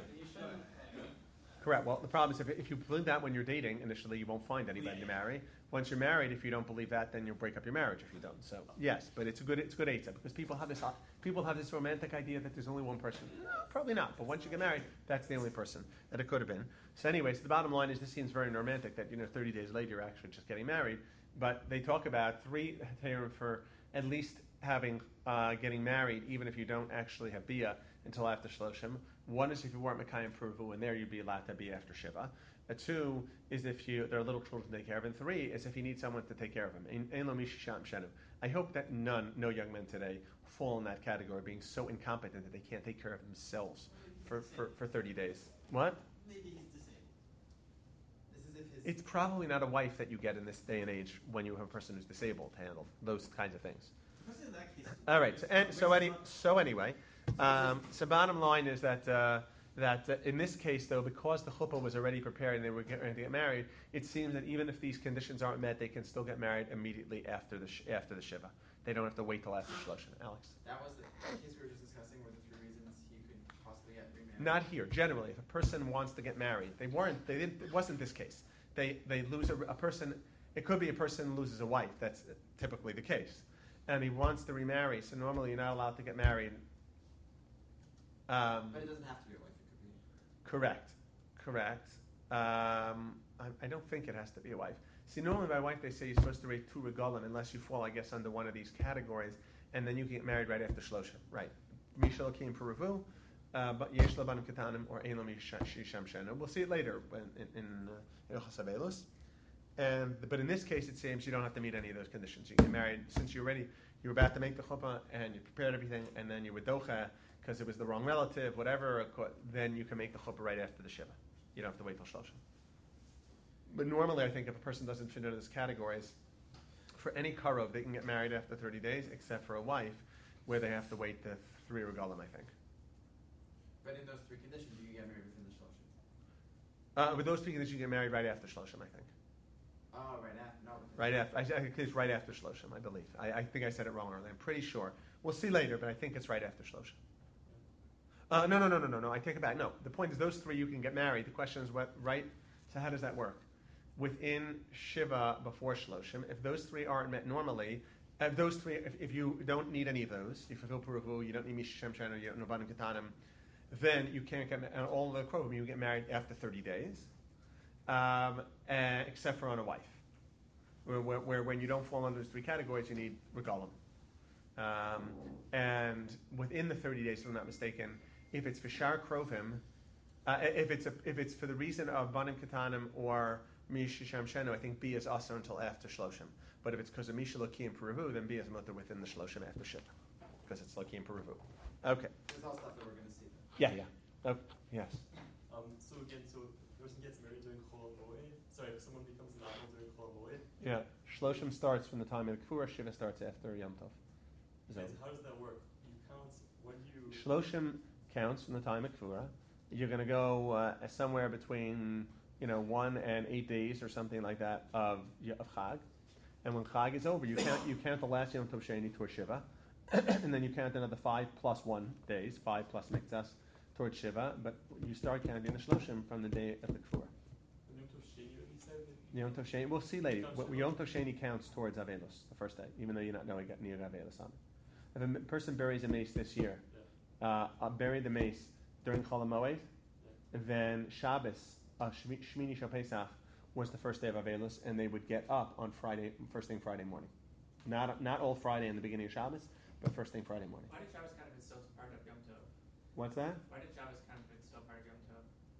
Correct. Well, the problem is if, if you believe that when you're dating, initially you won't find anybody to marry. Once you're married, if you don't believe that, then you'll break up your marriage if you don't. So yes, but it's a good it's good eitzah because people have this people have this romantic idea that there's only one person. No, probably not. But once you get married, that's the only person that it could have been. So anyway, so the bottom line is this seems very romantic that you know thirty days later you're actually just getting married. But they talk about three for at least having uh, getting married, even if you don't actually have bia until after shloshim. One is if you weren't Mekayim Puruvu, and there you'd be allowed to be after Shiva. A two is if you there are little children to take care of. And three is if you need someone to take care of him. Ein lo mishi sham shenu. I hope that none, no young men today fall in that category, being so incompetent that they can't take care of themselves for, for, for thirty days. What? Maybe he's disabled. This is if his... It's probably not a wife that you get in this day and age when you have a person who's disabled to handle those kinds of things. In that case, All right. So, and, so, any, so anyway, um, so bottom line is that uh, that uh, in this case, though, because the chuppah was already prepared and they were getting ready to get married, it seems that even if these conditions aren't met, they can still get married immediately after the sh- after the shiva. They don't have to wait till after shloshim. Alex. That was the case we were just discussing. Were the three reasons he could possibly get remarried? Not here. Generally, if a person wants to get married, they weren't. They didn't. It wasn't this case. They they lose a, a person. It could be a person loses a wife. That's typically the case. And he wants to remarry, so normally you're not allowed to get married. Um, but it doesn't have to be a wife. It could be. Correct. Correct. Um, I, I don't think it has to be a wife. See, normally by wife they say you're supposed to rate two regalim unless you fall, I guess, under one of these categories, and then you can get married right after shloshim. Right. Mishal came Peruvu, but yesh labanim ketanim or ein lo misham shenu. We'll see it later in in Ilchas Avelus. And but in this case, it seems you don't have to meet any of those conditions. You get married since you're ready. You were about to make the chuppah and you prepared everything, and then you were docha because it was the wrong relative, whatever. Then you can make the chuppah right after the shiva. You don't have to wait till shloshim. But normally, I think if a person doesn't fit into those categories, for any karov, they can get married after thirty days, except for a wife, where they have to wait the three regalim, I think. But in those three conditions, you can get married within the shloshim. Uh, with those three conditions, you get married right after shloshim, I think. Oh, right after. No. Right after. I, I think it's right after shloshim, I believe. I, I think I said it wrong earlier. I'm pretty sure. We'll see later, but I think it's right after shloshim. Uh, no, no, no, no, no, no. I take it back. No. The point is those three you can get married. The question is what, right? So how does that work? Within Shiva before shloshim, if those three aren't met normally, if those three, if, if you don't need any of those, you fulfill Puruvu, you don't need Mishishem Shenu, you don't need Nobanim Ketanim, then you can't get, and all the Krovim, you get married after thirty days. Um, and, except for on a wife, where, where, where when you don't fall under those three categories, you need regalim. Um, and within the thirty days, if I'm not mistaken, if it's Vishar Krovim, Uh, if it's a, if it's for the reason of banim katanim or mishisham shenu, I think B is also until after shloshim. But if it's because of misha loki and peruvu, then B is mutter within the shloshim after shiva, because it's loki and peruvu. Okay. This is all stuff that we're going to see. Yeah, yeah. Oh, yes. Um, so again, so if a person gets married during Chol Moed, sorry, if someone becomes an adult during Chol Moed, Yeah. Shloshim starts from the time of Kfura. Shiva starts after Yom Tov. So, okay, so how does that work? You count when do you? Shloshim counts from the time of Kfura. You're going to go uh, somewhere between you know one and eight days or something like that of of Chag, and when Chag is over, you count you count the last Yom Tov Sheni towards Shiva, and then you count another five plus one days, five plus Mikzas towards Shiva. But you start counting the Shloshim from the day of the Kfura. When Yom Tov Sheni, you said that Yom Tov Sheni. We'll see later. Counts What Shiva? Yom Tov Sheni counts towards Avelos, the first day, even though you're not knowing near Avelos on it. If a m- person buries a mace this year, Yeah. uh, uh, bury the mace during Chol HaMoed, Yeah. then Shabbos, uh, Shmi- Shmini Shal Pesach, was the first day of Avelos, and they would get up on Friday, first thing Friday morning. Not not all Friday in the beginning of Shabbos, but first thing Friday morning. Why did Shabbos kind of still part of Yom Tov? What's that? Why did Shabbos count if it's still part of Yom Tov?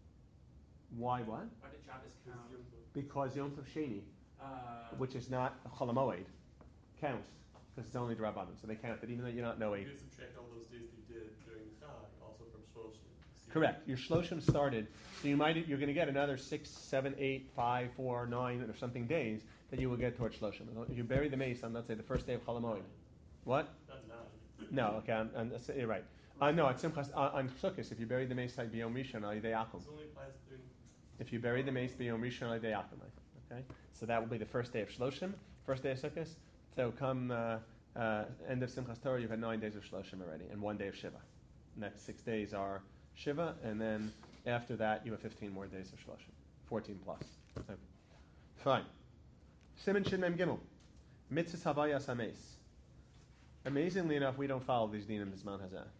Why what? Why did Shabbos Because count? Yom Tov. Because Yom Tov Sheni, Uh, which is not Chol HaMoed, counts, because it's only Drabanan, so they count it, even though you're not knowing. You subtract all those days you did during Chag, also from Shloshim. So you- Correct. Your shloshim started, so you might you're going to get another six, seven, eight, five, four, nine, or something days that you will get towards shloshim. If you bury the mace on, let's say, the first day of Chol HaMoed. What? Not nine. No. Okay. I'm, I'm, you're right. Uh, no, at Simchas uh, on Sukkot, if you bury the mace by Biyom Rishon al Yidei Akum. This only applies during. If you bury the mace by Biyom Rishon al Yidei Akum, okay. So that will be the first day of shloshim, first day of Sukkot. So come uh, uh, end of Simchas Torah, you've had nine days of shloshim already, and one day of Shiva. Next six days are Shiva, and then after that you have fifteen more days of Shloshim. fourteen plus. Okay. Fine. Siman Shin Mem Gimel. Mitzvah Havayas HaMeis. Amazingly enough, we don't follow these dinim Bisman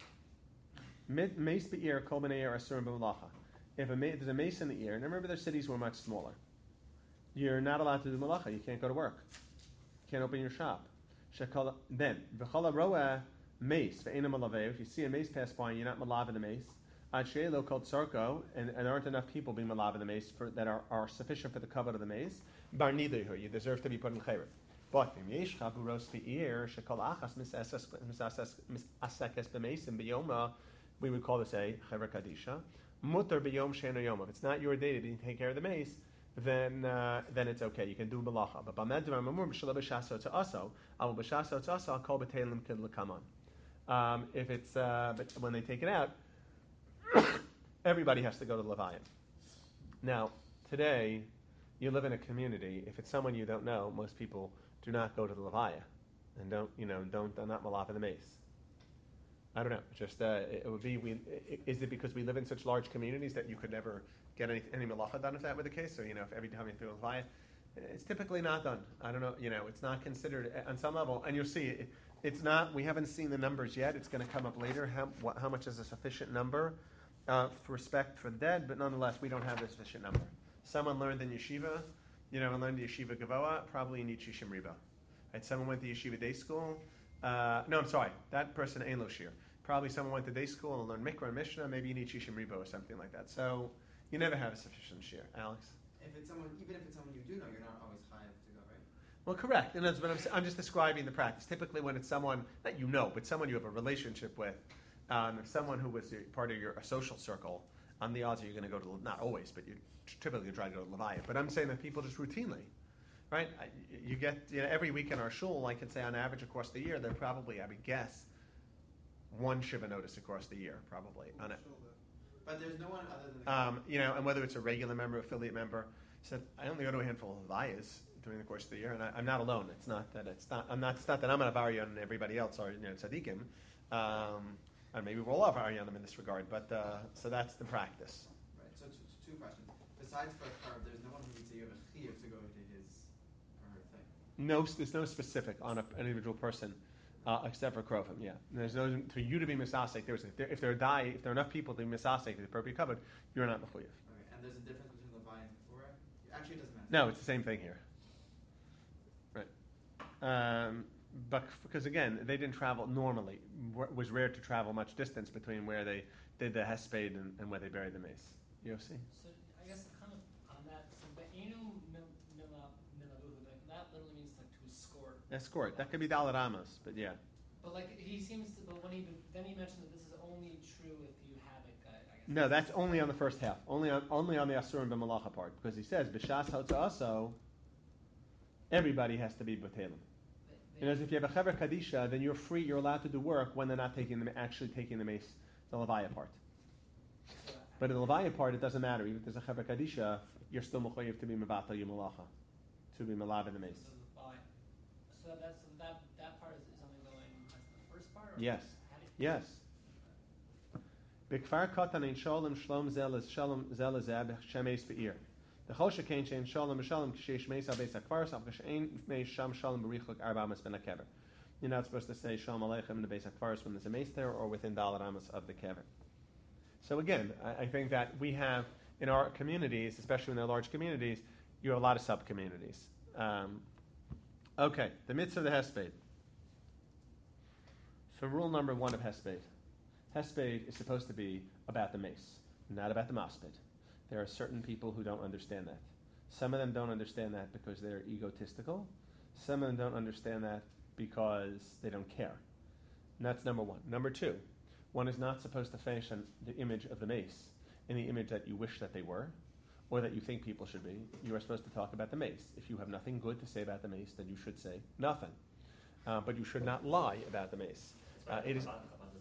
Hazeh. Mace be'ir kol b'nei er asurim b'malacha. If a ma- there's a mace in the ear, and remember their cities were much smaller, you're not allowed to do malacha. You can't go to work. You can't open your shop. Shekala, then, v'chala roa mace ve'ena malaveh. If you see a mace pass by and you're not malav in the mace, ad she'elo called sarko, and and there aren't enough people being malav in the mace for, that are, are sufficient for the covet of the mace, bar nidahu, you deserve to be put in chayret. But if yesh chaburos be'ir shekal achas misasekes b'meisim b'yoma, we would call this a chayra kadisha. Mutter b'yom she'eno yom. If it's not your day to take care of the mace, then uh, then it's okay. You can do malacha. But b'medvar mamur b'shalom b'shaso to aso, avu b'shaso to aso, I'll call b'teilim kid l'kaman. Um, if it's uh, but when they take it out, everybody has to go to the Levian. Now, today, you live in a community. If it's someone you don't know, most people do not go to the Levaya, and don't you know don't they're not malav in the mace. I don't know. Just uh, it would be. We, is it because we live in such large communities that you could never get any any malacha done if that were the case? Or you know, if every time you do a Levaya, it's typically not done. I don't know. You know, it's not considered on some level, and you'll see. It, It's not. We haven't seen the numbers yet. It's going to come up later. How, what, how much is a sufficient number uh, for respect for the dead? But nonetheless, we don't have a sufficient number. Someone learned in yeshiva, you know, and learned the yeshiva gavoa, probably in Yichishim Riba. Right? Someone went to yeshiva day school. Uh, no, I'm sorry. That person ain't lo shir. Probably someone went to day school and learned mikra and mishnah. Maybe you need Yichishim Riba or something like that. So you never have a sufficient shir. Alex. If it's someone, even if it's someone you do know, you're not always chayav to go, right? Well, correct. And that's what I'm saying. I'm just describing the practice. Typically, when it's someone that you know, but someone you have a relationship with, um, someone who was part of your a social circle, on the odds are you're going to go to, not always, but you typically try to go to Leviah. But I'm saying that people just routinely, right? I, you get, you know, every week in our shul, I can say on average across the year, there are probably, I would guess, one Shiva notice across the year, probably. On it. But there's no one other than the Um, you know, and whether it's a regular member, affiliate member, said, I only go to a handful of Levayas during the course of the year, and I, I'm not alone. It's not that it's not. I'm not. It's not that I'm an Avarian and everybody else are, you know, tzaddikim. Um, and maybe we're all Avarianim in this regard. But uh, so that's the practice. Right. So t- t- two questions. Besides for a carb, there's no one who would say you have a chiyuv to go to his or her thing. No, there's no specific on a, an individual person, uh, except for Krovim. Yeah, and there's no for you to be misasek. There's if there, if there are die, if there are enough people to be misasek, the appropriate covered, you're not mechuyev. Okay. And there's a difference between Levi and Kefura? Actually, it doesn't matter. No, it's the same thing here. Right. Um, but because again, they didn't travel normally. It was rare to travel much distance between where they did the hesped and, and where they buried the mace. Yossi? So I guess kind of on that, so Ve'enu Milaluhu, like that literally means like to escort. Escort. That could be Dalet Amos, but yeah. But like he seems to, but when he then he mentioned that this is only true if you have it. I, I guess. No, that's only on the first half. Only on only on the Asurim B'Malacha part, because he says B'Shas Hotza'aso, everybody has to be B'Telim. And as if you have a Chaver Kadisha, then you're free. You're allowed to do work when they're not taking the actually taking the mace, the Levaya part. So, But in the Levaya part, it doesn't matter. Even if there's a Chaver Kadisha, you're still mechayev to be Mevata Yimalacha, to be Malav in the mace. So that's so that that part is, is only going past the first part. Or Yes. How do you, Yes. B'kfar katan ein shalom shlom zel is shalom zel is ab shemeis be'ir. The chol shekain shein shalom b'shalom k'sheish meis al beis hakfar sav k'shein meis sham shalom b'richuk arba amas ben hakever. You're not supposed to say shalom aleichem in the beis hakfar when there's a mace there or within dalat amas of the kever. So again, I, I think that we have in our communities, especially in their large communities, you have a lot of sub communities. Um, okay, the mitzvah of the hesped. So rule number one of hesped. Hesped is supposed to be about the mace, not about the maspid. There are certain people who don't understand that. Some of them don't understand that because they're egotistical. Some of them don't understand that because they don't care. And that's number one. Number two, one is not supposed to fashion the image of the mace in the image that you wish that they were, or that you think people should be. You are supposed to talk about the mace. If you have nothing good to say about the mace, then you should say nothing. Uh, but you should not lie about the mace. Uh, it is.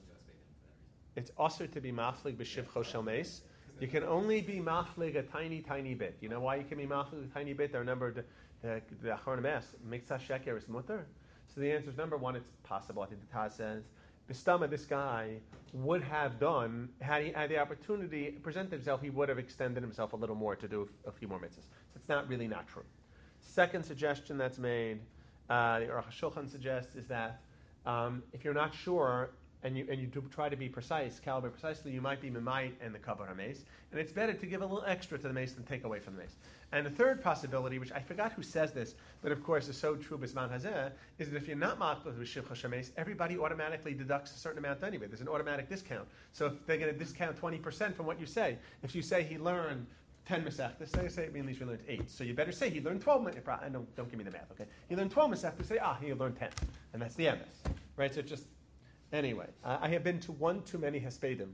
It's also to be maflig b'shiv choshel mace. You can only be maflig a tiny, tiny bit. You know why you can be maflig a tiny bit? There are a number of the the Achronim asks, miktzah sheker is mutter? So the answer is number one, it's possible. I think the Taz says, Bistama, this guy would have done, had he had the opportunity to present himself, he would have extended himself a little more to do a few more mitzvahs. So it's not really not true. Second suggestion that's made, uh, the Aruch HaShulchan suggests, is that um, if you're not sure, and you and you do try to be precise, calibrate precisely, you might be memait and the kabar mace, and it's better to give a little extra to the mace than take away from the mace. And the third possibility, which I forgot who says this, but of course is so true b'zman hazeh, is that if you're not machbet with shiv chashames, everybody automatically deducts a certain amount anyway. There's an automatic discount. So if they're going to discount twenty percent from what you say, if you say he learned ten mesechtas, they say at least he learned eight. So you better say he learned twelve. Don't don't give me the math, okay? He learned twelve mesechtas. Say ah, he learned ten, and that's the M S, right? So it just. Anyway, uh, I have been to one too many hespedim.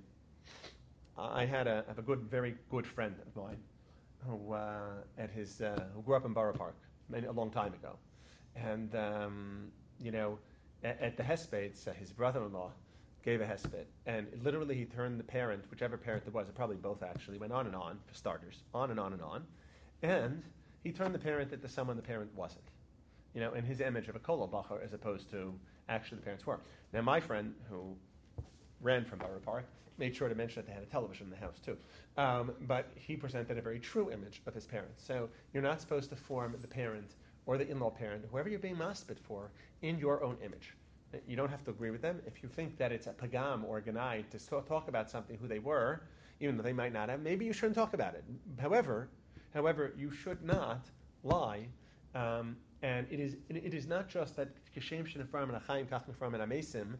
Uh, I had a, have a good, very good friend of mine who uh, at his uh, who grew up in Borough Park many, a long time ago, and um, you know, at, at the hespeds, uh, his brother-in-law gave a hesped, and literally he turned the parent, whichever parent it was, probably both actually, went on and on for starters, on and on and on, and he turned the parent into someone the parent wasn't. You know, in his image of a kol bacher as opposed to actually the parents were. Now, my friend who ran from Borough Park made sure to mention that they had a television in the house too. Um, but he presented a very true image of his parents. So you're not supposed to form the parent or the in-law parent, whoever you're being maspid for, in your own image. You don't have to agree with them. If you think that it's a pagam or a ganai to talk about something who they were, even though they might not have, maybe you shouldn't talk about it. However, however, you should not lie. Um, And it is it is not just that kishem shenefram and achayim kach nefram and amesim,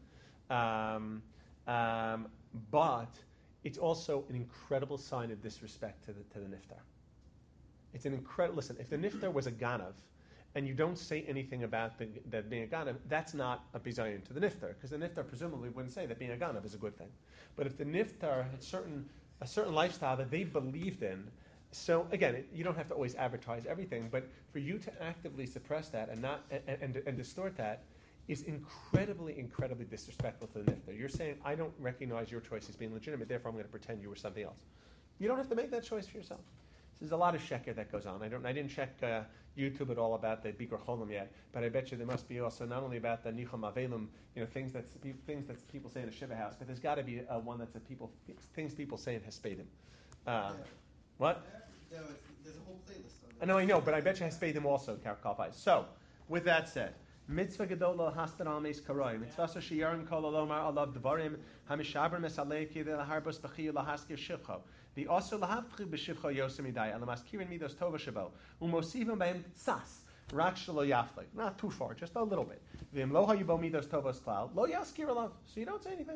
um, um, but it's also an incredible sign of disrespect to the to the niftar. It's an incredible. Listen, if the niftar was a ganav, and you don't say anything about the, that being a ganav, that's not a bizayon to the niftar, because the niftar presumably wouldn't say that being a ganav is a good thing. But if the niftar had certain a certain lifestyle that they believed in. So again, it, you don't have to always advertise everything, but for you to actively suppress that and not and, and, and distort that is incredibly, incredibly disrespectful to the niftar. You're saying, I don't recognize your choice as being legitimate, therefore I'm going to pretend you were something else. You don't have to make that choice for yourself. So there's a lot of sheker that goes on. I don't. I didn't check uh, YouTube at all about the Bikur Cholim yet, but I bet you there must be also not only about the Nichol Mavelim, you know, things that things that people say in a shiva house, but there's got to be uh, one that's a people things people say in Hespedim. Um, Yeah. What? No, it's, there's a whole playlist on it. I know, I know, but I bet you Hespedim also, Kalpai. So, with that said, Mitzvah Gedola Hastan Al Meis Karoi, Mitzvah Shiyarim Kol Alomar Alav Devarim, Hamishaber Mesalei Ki the Harbos B'chi Lahaskir Shivcho. The also Lahavchi B'Shivcho Yosem Idai, Alamaskirin Midos Tova Shabo, Umosivim Beim Tzas, Rak Shelo Yaflik. Not too far, just a little bit. Vim Lo Hayubo Midos Tovos Klal, Lo Yaskir Alav. So you don't say anything.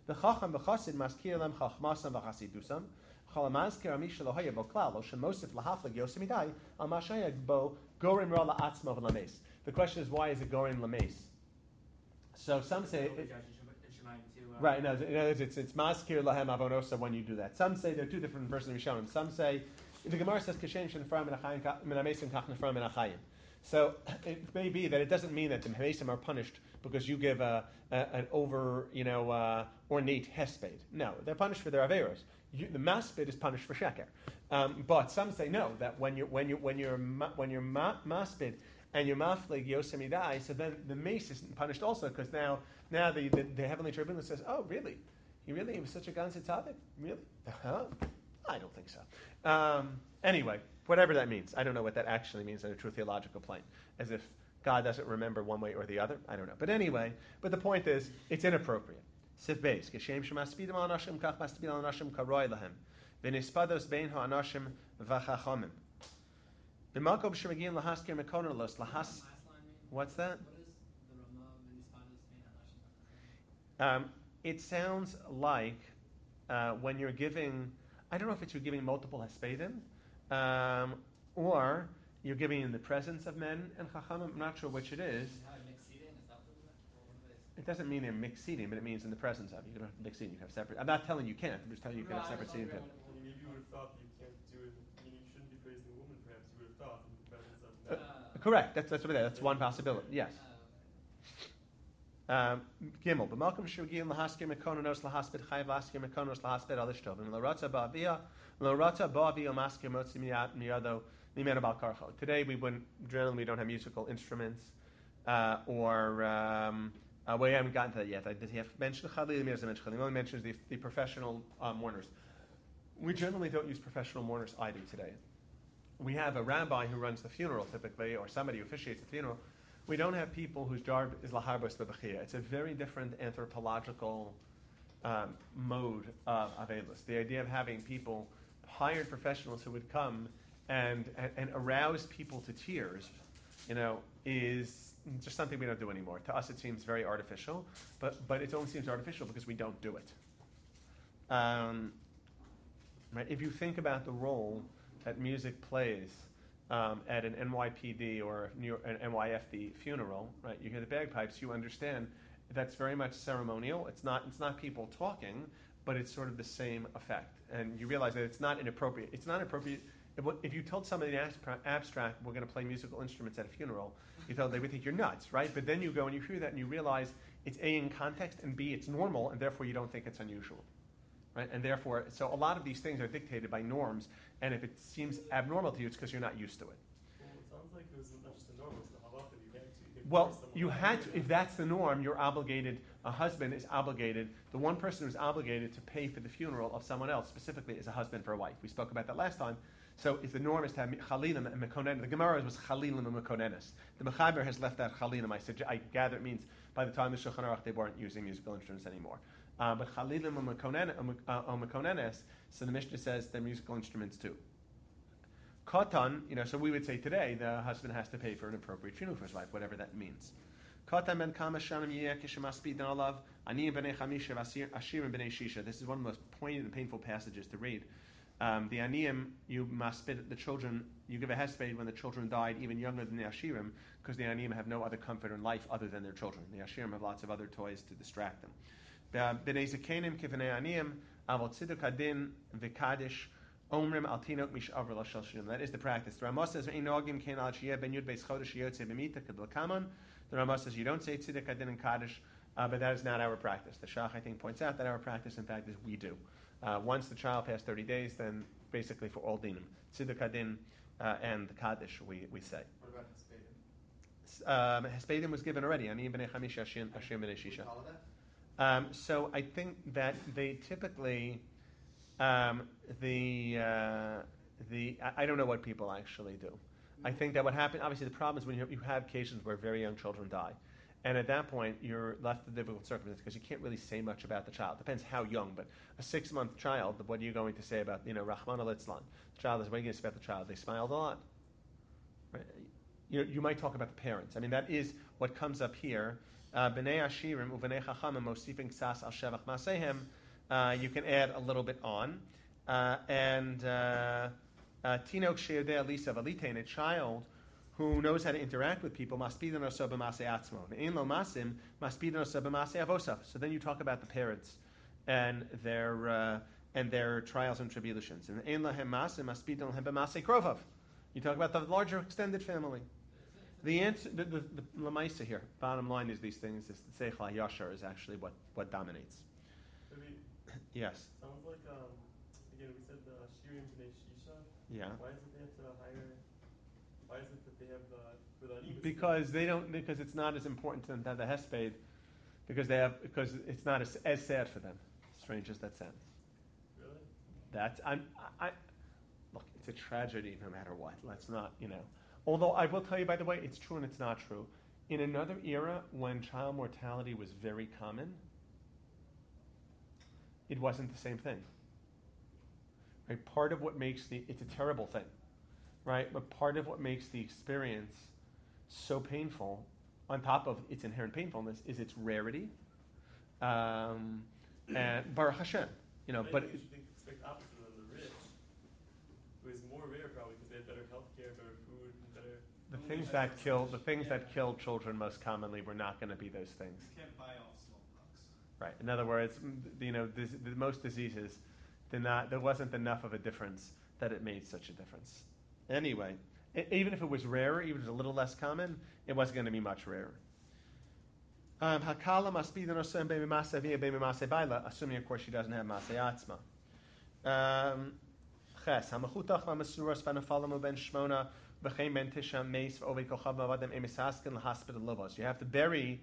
The chacham b'chasid maskir lem chachmasam v'chasidusam. Chalamazker amisha lohaya bo klal lo shemosif lahaflag yosemidai al mashayag bo gorim ra la'atzma v'lames. The question is, why is it gorim lames? So some say it, right. No, it's it's, it's maskir lahem avonosa when you do that. Some say there are two different versions of Rishonim. Some say the Gemara says kashem shenafram menachayim menamesim kach nefram menachayim. So it may be that it doesn't mean that the menamesim are punished because you give a, a, an over you know uh, ornate hesped. No, they're punished for their averos. You, the maspid is punished for sheker. Um, but some say no, that when you when you when you're when you're ma- maspid and you're maflig yosemidai, so then the mace is punished also because now now the, the, the heavenly tribunal says, oh really, he really he was such a ganze tzaddik, really? Huh? I don't think so. Um, anyway, whatever that means, I don't know what that actually means on a true theological plane, as if God doesn't remember one way or the other. I don't know. But anyway, but the point is, it's inappropriate. Sif beis keshem shemaspidim al anashim kach maspidim al anashim karoi lahem v'nispados bein ha'anashim v'chachamim b'makom shemagin lahaskir mekonolos lahas. What's that? What is the Rama v'nispados bein ha'anashim? Um, it sounds like uh, when you're giving, I don't know if it's you're giving multiple hespedim, um, or you're giving in the presence of men and chachamim. I'm not sure which it is. It doesn't mean in mixed seating, but it means in the presence of. You can have mixed seating. You can have separate. I'm not telling you can't. I'm just telling you you can have separate seating. Maybe you would have thought that you can't do it. I mean, you shouldn't be praising a woman. Perhaps you would have thought in the presence of men. Uh, correct. That's that's what it is. That's one possibility. Yes. Um, Gimel. B'malkum shugiyim lahaskir mekononos lahaspid chayav lahaskir mekonos lahaspid alishtovim l'rata ba'avia l'rata ba'avia maskir motzi miyado mimena bal karcho. Today we wouldn't generally we don't have musical instruments uh, or. Um, Uh, we haven't gotten to that yet. I, does he have mentioned Chalil? He doesn't mention Chalil. He only mentions the, the professional uh, mourners. We generally don't use professional mourners either today. We have a rabbi who runs the funeral typically, or somebody who officiates the funeral. We don't have people whose job is laharbos b'bechia. It's a very different anthropological um, mode of avelus. The idea of having people, hired professionals who would come and, and, and arouse people to tears, you know, is just something we don't do anymore. To us, it seems very artificial, but but it only seems artificial because we don't do it. Um, right? If you think about the role that music plays um, at an N Y P D or New York, an N Y F D funeral, right? You hear the bagpipes, you understand that's very much ceremonial. It's not it's not people talking, but it's sort of the same effect, and you realize that it's not inappropriate. It's not appropriate. If, if you told somebody in abstract, we're going to play musical instruments at a funeral, you thought they would think you're nuts, right? But then you go and you hear that and you realize it's A, in context, and B, it's normal, and therefore you don't think it's unusual, right? And therefore, so a lot of these things are dictated by norms, and if it seems abnormal to you, it's because you're not used to it. Well, it sounds like it was not just the norm, it's the halacha. You had to. You Well, you had to, if that's the norm, you're obligated, a husband is obligated, the one person who's obligated to pay for the funeral of someone else, specifically, is a husband for a wife. We spoke about that last time. So if the norm is to have chalilim and mekonenes, the Gemara was chalilim and mekonenes. The Mechaber has left out chalilim. I, suggest, I gather it means by the time the Shulchan Aruch they weren't using musical instruments anymore. Uh, but chalilim and mekonenes, so the Mishnah says they're musical instruments too. Katan, you know, so we would say today the husband has to pay for an appropriate funeral for his wife, whatever that means. Katan ben kama shanim yiyeh kishemaspid alav aniyim b'nei chamisha v'ashirim b'nei shisha. This is one of the most poignant and painful passages to read. Um, the aniyim, you maspid the children, you give a hesped when the children died, even younger than the ashirim, because the aniyim have no other comfort in life other than their children. The ashirim have lots of other toys to distract them. B'nei zekenim kivnei aniyim avol tziduk adin v'kadish omrim altinok mishaver l'shel shirim. That is the practice. The Ramah says einogim ken al shiyeh ben yud beis chodesh yotze b'mita kedl kaman. The Ramah says you don't say tziduk adin and kaddish, uh, but that is not our practice. The Shach I think points out that our practice, in fact, is we do. Uh, once the child passed thirty days, then basically for all dinim, tziduk adin uh, and the kaddish, we, we say. What about hespedim? Um, hespedim was given already. Ani b'nei chamisha, ashim b'nei shisha. All of that? Um, so I think that they typically, um, the uh, the I, I don't know what people actually do. I think that what happened, obviously, the problem is when you have, you have cases where very young children die. And at that point, you're left with difficult circumstances because you can't really say much about the child. Depends how young, but a six-month child, what are you going to say about, you know, Rahman al-Itzlan? The child is, what are you going to say about the child? They smiled a lot. Right? You, you might talk about the parents. I mean, that is what comes up here. uh, b'nei ashirim u'b'nei chachamim mosifin ksas al shevach masehem. Uh, you can add a little bit on, uh, and uh, uh, tinok she'yodei alisa v'alitein, a child who knows how to interact with people, maspidon oso b'masei atzmo. Ve'ein lo masim, maspidon oso b'masei avosav. So then you talk about the parents and their uh, and their trials and tribulations. And ve'ein lahem masim, maspidon lahem b'masei krovav. You talk about the larger extended family. The answer, the, the, the lamaisa here, bottom line is these things, this seichel yashar is actually what, what dominates. Maybe Yes. sounds like um again we said the shirim b'nei shisha. Yeah. Why is it they have to hire? Why is it that they have the for the animus? Because they don't, because it's not as important to them to have the hesped, because they have, because it's not as, as sad for them. Strange as that sounds. Really? That's, I'm, I, look, it's a tragedy no matter what. Let's not, you know. Although I will tell you, by the way, it's true and it's not true. In another era, when child mortality was very common, it wasn't the same thing. Right? Part of what makes the, it's a terrible thing, right? But part of what makes the experience so painful, on top of its inherent painfulness, is its rarity. Um, and Baruch Hashem, you know, I but think you it, should think, expect opposite than the rich. It was more rare probably because they had better health care, better food, and better. the things that kill, the things that kill children most commonly were not going to be those things. You can't buy off smallpox. Right. In other words, m- you know, this, the most diseases, did not, there wasn't enough of a difference that it made such a difference. Anyway, e- even if it was rarer, even if it was a little less common, it wasn't going to be much rarer. Um, Hakala must be the nosem b'mimase via b'mimase baila, assuming of course she doesn't have masei atzma. Um, Ches hamachutach v'masuras v'nafalamu ben shmona v'chein ben tisha meis v'ovei kochav mavadem emisaskin l'hospital lovos. You have to bury.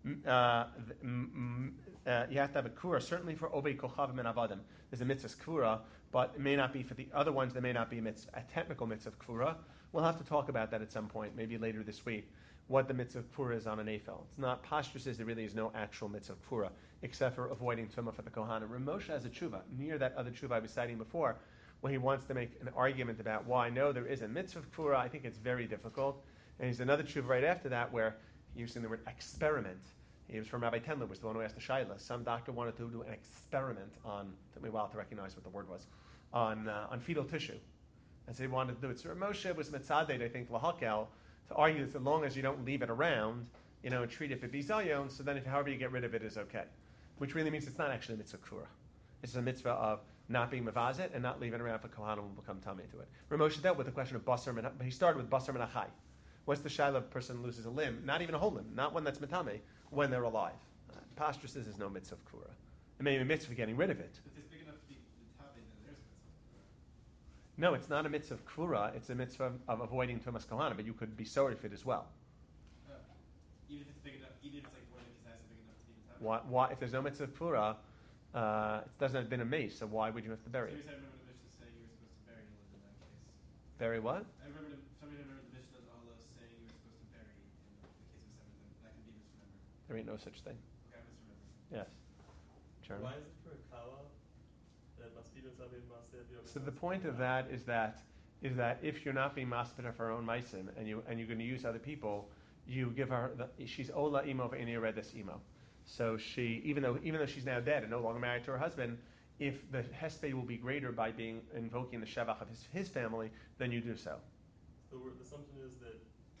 Uh, th- m- m- uh, you have to have a kura, certainly for Obei Kochavim and Avadim. There's a mitzvah kura, but it may not be for the other ones, there may not be a, mitzvah, a technical mitzvah kura. We'll have to talk about that at some point, maybe later this week, what the mitzvah kura is on an afel. It's not, Pashtus says there really is no actual mitzvah kura, except for avoiding tumah for the Kohanim. Ramosha has a tshuva, near that other tshuva I was citing before, where he wants to make an argument about why no, there is a mitzvah kura. I think it's very difficult. And he's another tshuva right after that where using the word experiment. He was from Rabbi Tendler, was the one who asked the Shaila. Some doctor wanted to do an experiment on, took me a while to recognize what the word was, on uh, on fetal tissue. And so he wanted to do it. So Moshe was mitzaded, I think, lahakel, to argue that as long as you don't leave it around, you know, and treat it for bizayon, so then if however you get rid of it is okay. Which really means it's not actually a mitzvah kura. It's a mitzvah of not being mavazet and not leaving it around for kohanim will become tummy to it. Ramosha dealt with the question of basar men, but he started with basar menachai. What's the shaila if a person loses a limb? Not even a whole limb, not one that's matame, when they're alive. Uh, Pastor says there's no mitzvah of kura. It may be a mitzvah of getting rid of it. If it's big enough to be tabby, then there's a mitzvah. No, it's not a mitzvah of kura, it's a mitzvah of, of avoiding tumas kohana, but you could be sorry for it as well. Uh, even if it's big enough, even if it's like one of the kizayas big enough to be tabby. Why, why, if there's no mitzvah of kura, uh, it doesn't have been a mace, so why would you have to bury it? Somebody said, I remember the Mishnah saying you were supposed to bury Elid in that case. Bury what? I remember the, somebody remember the Mishnah's Allah saying you were supposed to bury in the case of seventh, and that could be misremembered. There ain't no such thing. Okay, I misremembered. Yes. Jeremy? Why is it for a kala that must be doing So the point of that is that is that if you're not being maspida for her own meisim and you and you're going to use other people, you give her the, she's ola imo v'ini redes imo. So she even though even though she's now dead and no longer married to her husband, if the hesped will be greater by being invoking the shevach of his, his family, then you do so. The, word, the assumption is that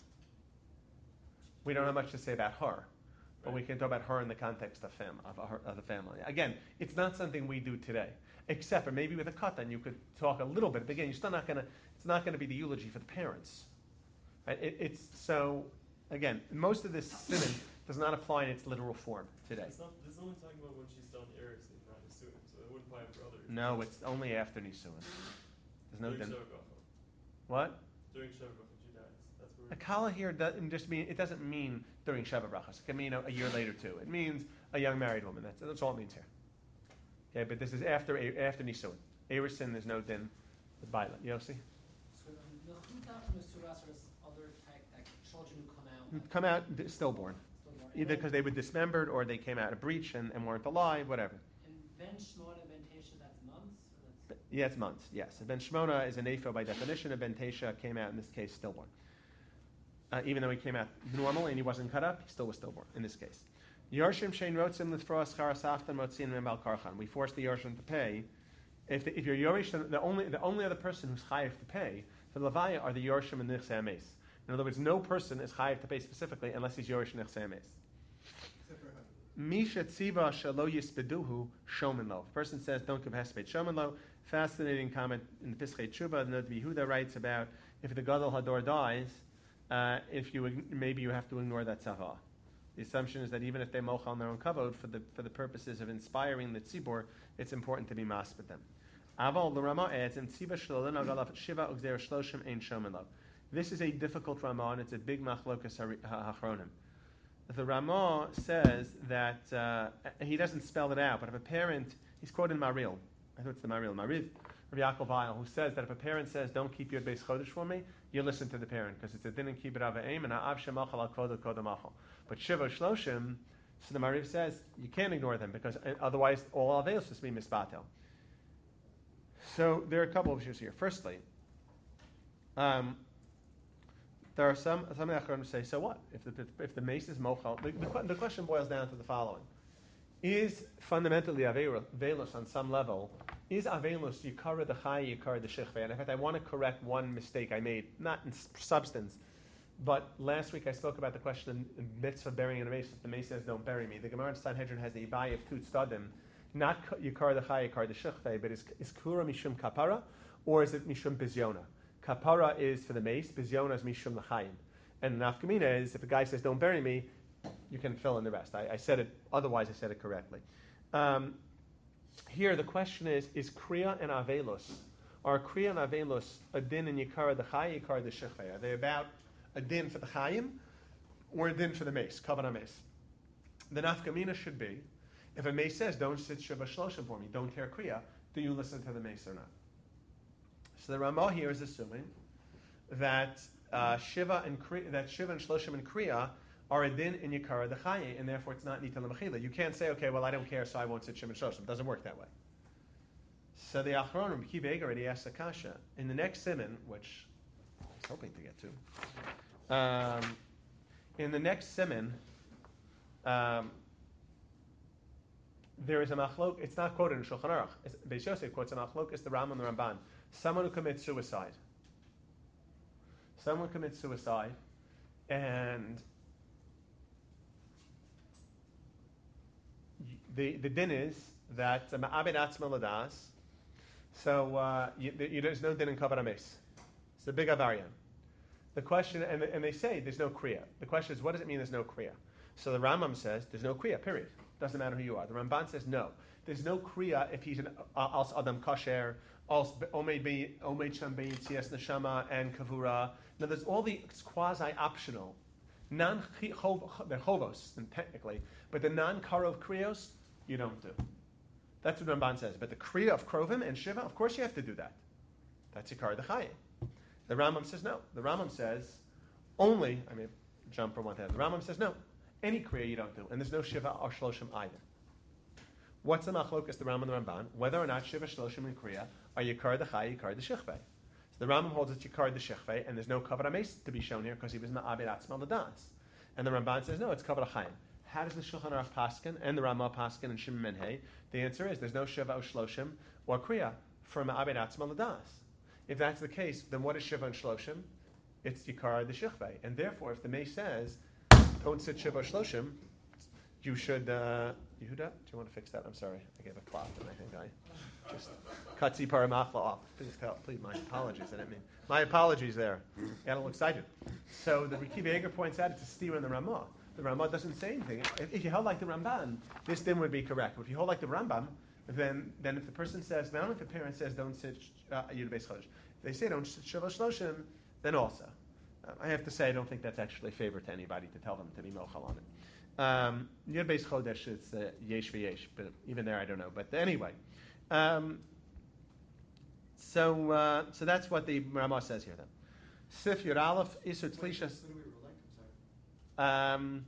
We don't have much to say about her. But right. we can talk about her in the context of fam of, her, of the family. Again, it's not something we do today, except for maybe with a katan you could talk a little bit. But again, you're still not gonna. It's not going to be the eulogy for the parents. Right? It, it's so. Again, most of this simon does not apply in its literal form today. It's not, this is only talking about when she's done Erickson, not Nisuin, so it wouldn't apply for others. No, it's only after nisuin. There's no. During din- Sheva Bracha. What? During Sheva Bracha, she dies. That's where. A kala here doesn't just mean. It doesn't mean during Sheva Brachas. It can mean a, a year later too. It means a young married woman. That's that's all it means here. Okay, but this is after after nisuin. Erison, there's no din. With Baila. Yossi? So the Mechuta and the Suras are this other type, like children who come out. Like, Come out d- stillborn. stillborn. And Either then- because they were dismembered or they came out of breach and, and weren't alive, whatever. And Ben Shmona and Ben Tesha, that's months? Or that's... But, yeah, it's months, yes. A Ben Shmona is an Ephel by definition. A Ben Tesha came out, in this case, stillborn. Uh, even though he came out normal and he wasn't cut up, he still was stillborn in this case. Yorshim shein rotzim l'froas charasaftan motzin membal karchan. We force the Yorshim to pay. If, the, if you're Yorish, the only the only other person who's chayiv to pay for the Levaya are the Yorshim and Nichsei Ames. In other words, no person is chayiv to pay specifically unless he's Yorish and Nichsei Ames. Misha tziva shalo yispeduhu shomen lo. The person says, don't give hesped shomen lo. Fascinating comment in the Pischei Tshuva. The Yehuda writes about if the Gadol Hador dies, uh, if you maybe you have to ignore that tzava. The assumption is that even if they mocha on their own kavod for the for the purposes of inspiring the tzibor, it's important to be masped them. Aval the Rama adds in tziva shalolin agalav shiva ugzer shloshim ein shomen lo. This is a difficult Rama and it's a big machlokas hachronim. The Rama says that uh, he doesn't spell it out, but if a parent, he's quoted in Maril, I thought it's the Maril, Mariv, Rav Yaakov Weil, who says that if a parent says, don't keep your base chodesh for me, you listen to the parent, because it's a din and keep it ava'im, and ha'av shemachal al kodel kodamachal. But Shiva Shloshim, so the Mariv says, you can't ignore them, because otherwise all aveos just be misbatel. So there are a couple of issues here. Firstly, um, There are some some Achronim say, so what? If the if the mace is mochal, the, the, the question boils down to the following: is fundamentally avelus on some level? Is avelus yikara the chay, yikara the shechvei? And in fact, I want to correct one mistake I made, not in substance, but last week I spoke about the question in mitzvah burying in a mace. If the mace says, "Don't bury me," the Gemara in Sanhedrin has the ibay of tut stadim, not yikara the chay, yikara the shechvei, but is is kura mishum kapara, or is it mishum bizyona? Kapara is for the mace, bizyona is mishum l'chaim. And nafkamina is, if a guy says, don't bury me, you can fill in the rest. I, I said it, otherwise I said it correctly. Um, here the question is, is kriya and avelos, are kriya and avelos a din in yikara the chay, yikara the shechvei? Are they about a din for the chayim, or a din for the mace, kavanah mace? The nafkamina should be, if a mace says, don't sit shiva shloshim for me, don't tear kriya, do you listen to the mace or not? So the Ramah here is assuming that uh, Shiva and Kriya, that Shiva and Shloshim and Kriya are a din in Yikara the Chaye, and therefore it's not Nita L'Mechila. You can't say, okay, well I don't care, so I won't sit Shiva and Shloshim. It doesn't work that way. So the Achronim, Kiv Eger already asked Akasha in the next simon, which I was hoping to get to. Um, in the next simon, um, there is a machlok. It's not quoted in Shulchan Aruch. Beis Yosef quotes a machlok. It's the Ram and the Ramban. Someone who commits suicide. Someone commits suicide, and the the din is that ma'abed atzma ladas. So uh, you, you, there's no din in kavod hames. It's a big avarian. The question, and, and they say there's no kriya. The question is, what does it mean there's no kriya? So the Rambam says there's no kriya. Period. Doesn't matter who you are. The Ramban says no. There's no kriya if he's an als adam kasher. Also, Omeid Sham Bein Tzias Neshama and Kavura. Now, there's all the quasi-optional, non they're chovos, and technically, but the non-karov kriyos, you don't do. That's what Ramban says. But the kriya of krovim and shiva, of course you have to do that. That's yikar the chayim. The Rambam says no. The Rambam says only, I mean, jump from one to the other. The Rambam says no. Any kriya you don't do. And there's no shiva or shloshim either. What's the machlokas, the Rambam and the Ramban? Whether or not shiva, shloshim, and kriya are yikar the chay, yikar the shechvei. So the Rambam holds it's yikar the shechvei, and there's no kavod hames to be shown here because he was ma'abed atzma l'das. And the Ramban says no, it's kavod hachayim. How does the Shulchan Aruch paskin and the Ramah paskin and Shimon Menhei? The answer is there's no shiva or shloshim or kriya for ma'abed atzma l'das. If that's the case, then what is shiva and shloshim? It's yikar the shechvei, and therefore, if the Meis says don't sit shiva or shloshim, you should. Uh, Yehuda, do you want to fix that? I'm sorry, I gave a clap, and I think I just cut Tzipar Machla off. Please help. Please, my apologies. I didn't mean my apologies there. Got a little excited. So the Rikiv Eger points out it's a steer in the Ramah. The Ramah doesn't say anything. If, if you hold like the Ramban, this then would be correct. But if you hold like the Rambam, then then if the person says, not only if the parent says don't sit Yud Beis Chodesh, if they say don't sit Shiva Shloshim, then also. Um, I have to say I don't think that's actually a favor to anybody to tell them to be mochal on it. Um, Yud Beis Chodesh, it's uh, yesh v'yesh, but even there I don't know. But anyway, um, so uh, so that's what the Ramah says here then. Sif Yud Aleph Isur Tlishas. Um,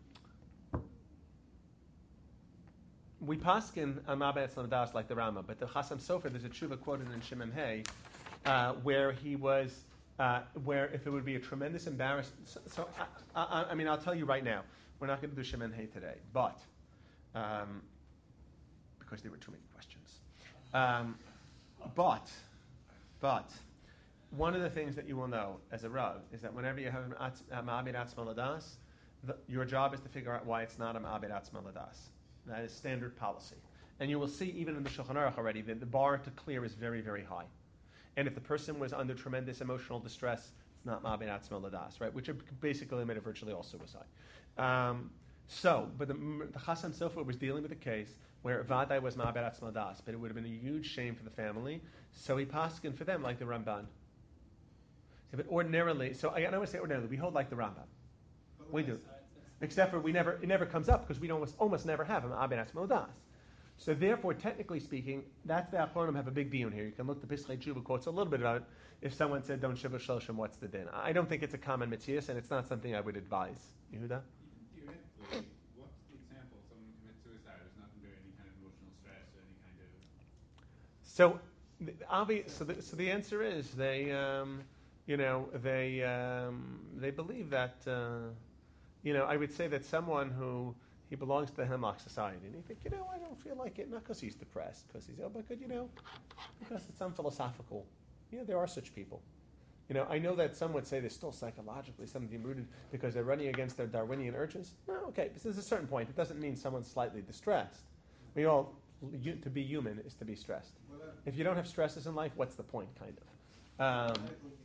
we paskin on Ma'abed Atzma l'das like the Rama, but the Chasam Sofer, there's a tshuva quoted in Shimon Hay, uh, where he was, uh, where if it would be a tremendous embarrassment. So, so I, I, I mean, I'll tell you right now. We're not going to do Shimon Hay today, but um, because there were too many questions. Um, but, but, one of the things that you will know as a Rav is that whenever you have a Ma'abed Atzma Ladas, your job is to figure out why it's not a Ma'abed Atzma Ladas. That is standard policy. And you will see even in the Shulchan Aruch already that the bar to clear is very, very high. And if the person was under tremendous emotional distress, it's not Ma'abed Atzma Ladas, right? Which basically made it virtually all suicide. Um, so, but the, the Chasam Sofer was dealing with a case where Vadai was Ma'abed Atzma Ladas, but it would have been a huge shame for the family. So he paskined for them like the Ramban. So, but ordinarily, so I, I don't want to say ordinarily, we hold like the Rambam. We do. Except for we never, it never comes up because we almost, almost never have a Ma'abed Atzma Ladas. So therefore, technically speaking, that's the Achronim have a big biyun here. You can look, the Pischei Tshuva quotes a little bit about it. If someone said, don't shiva shloshim, what's the din? I don't think it's a common mitzvah, and it's not something I would advise. Yehuda? Even theoretically, what's the example? Someone commits suicide who's not under any kind of emotional stress or any kind of... So, obvi- so, the, so the answer is they, um, you know, they, um, they believe that, uh, you know, I would say that someone who, he belongs to the Hemlock Society, and you think, you know, I don't feel like it, not because he's depressed, because he's ill, but because, you know, because it's unphilosophical. You know, there are such people. You know, I know that some would say they're still psychologically something rooted because they're running against their Darwinian urges. No, okay, but there's a certain point. It doesn't mean someone's slightly distressed. We all, you, to be human is to be stressed. If you don't have stresses in life, what's the point, kind of? Um,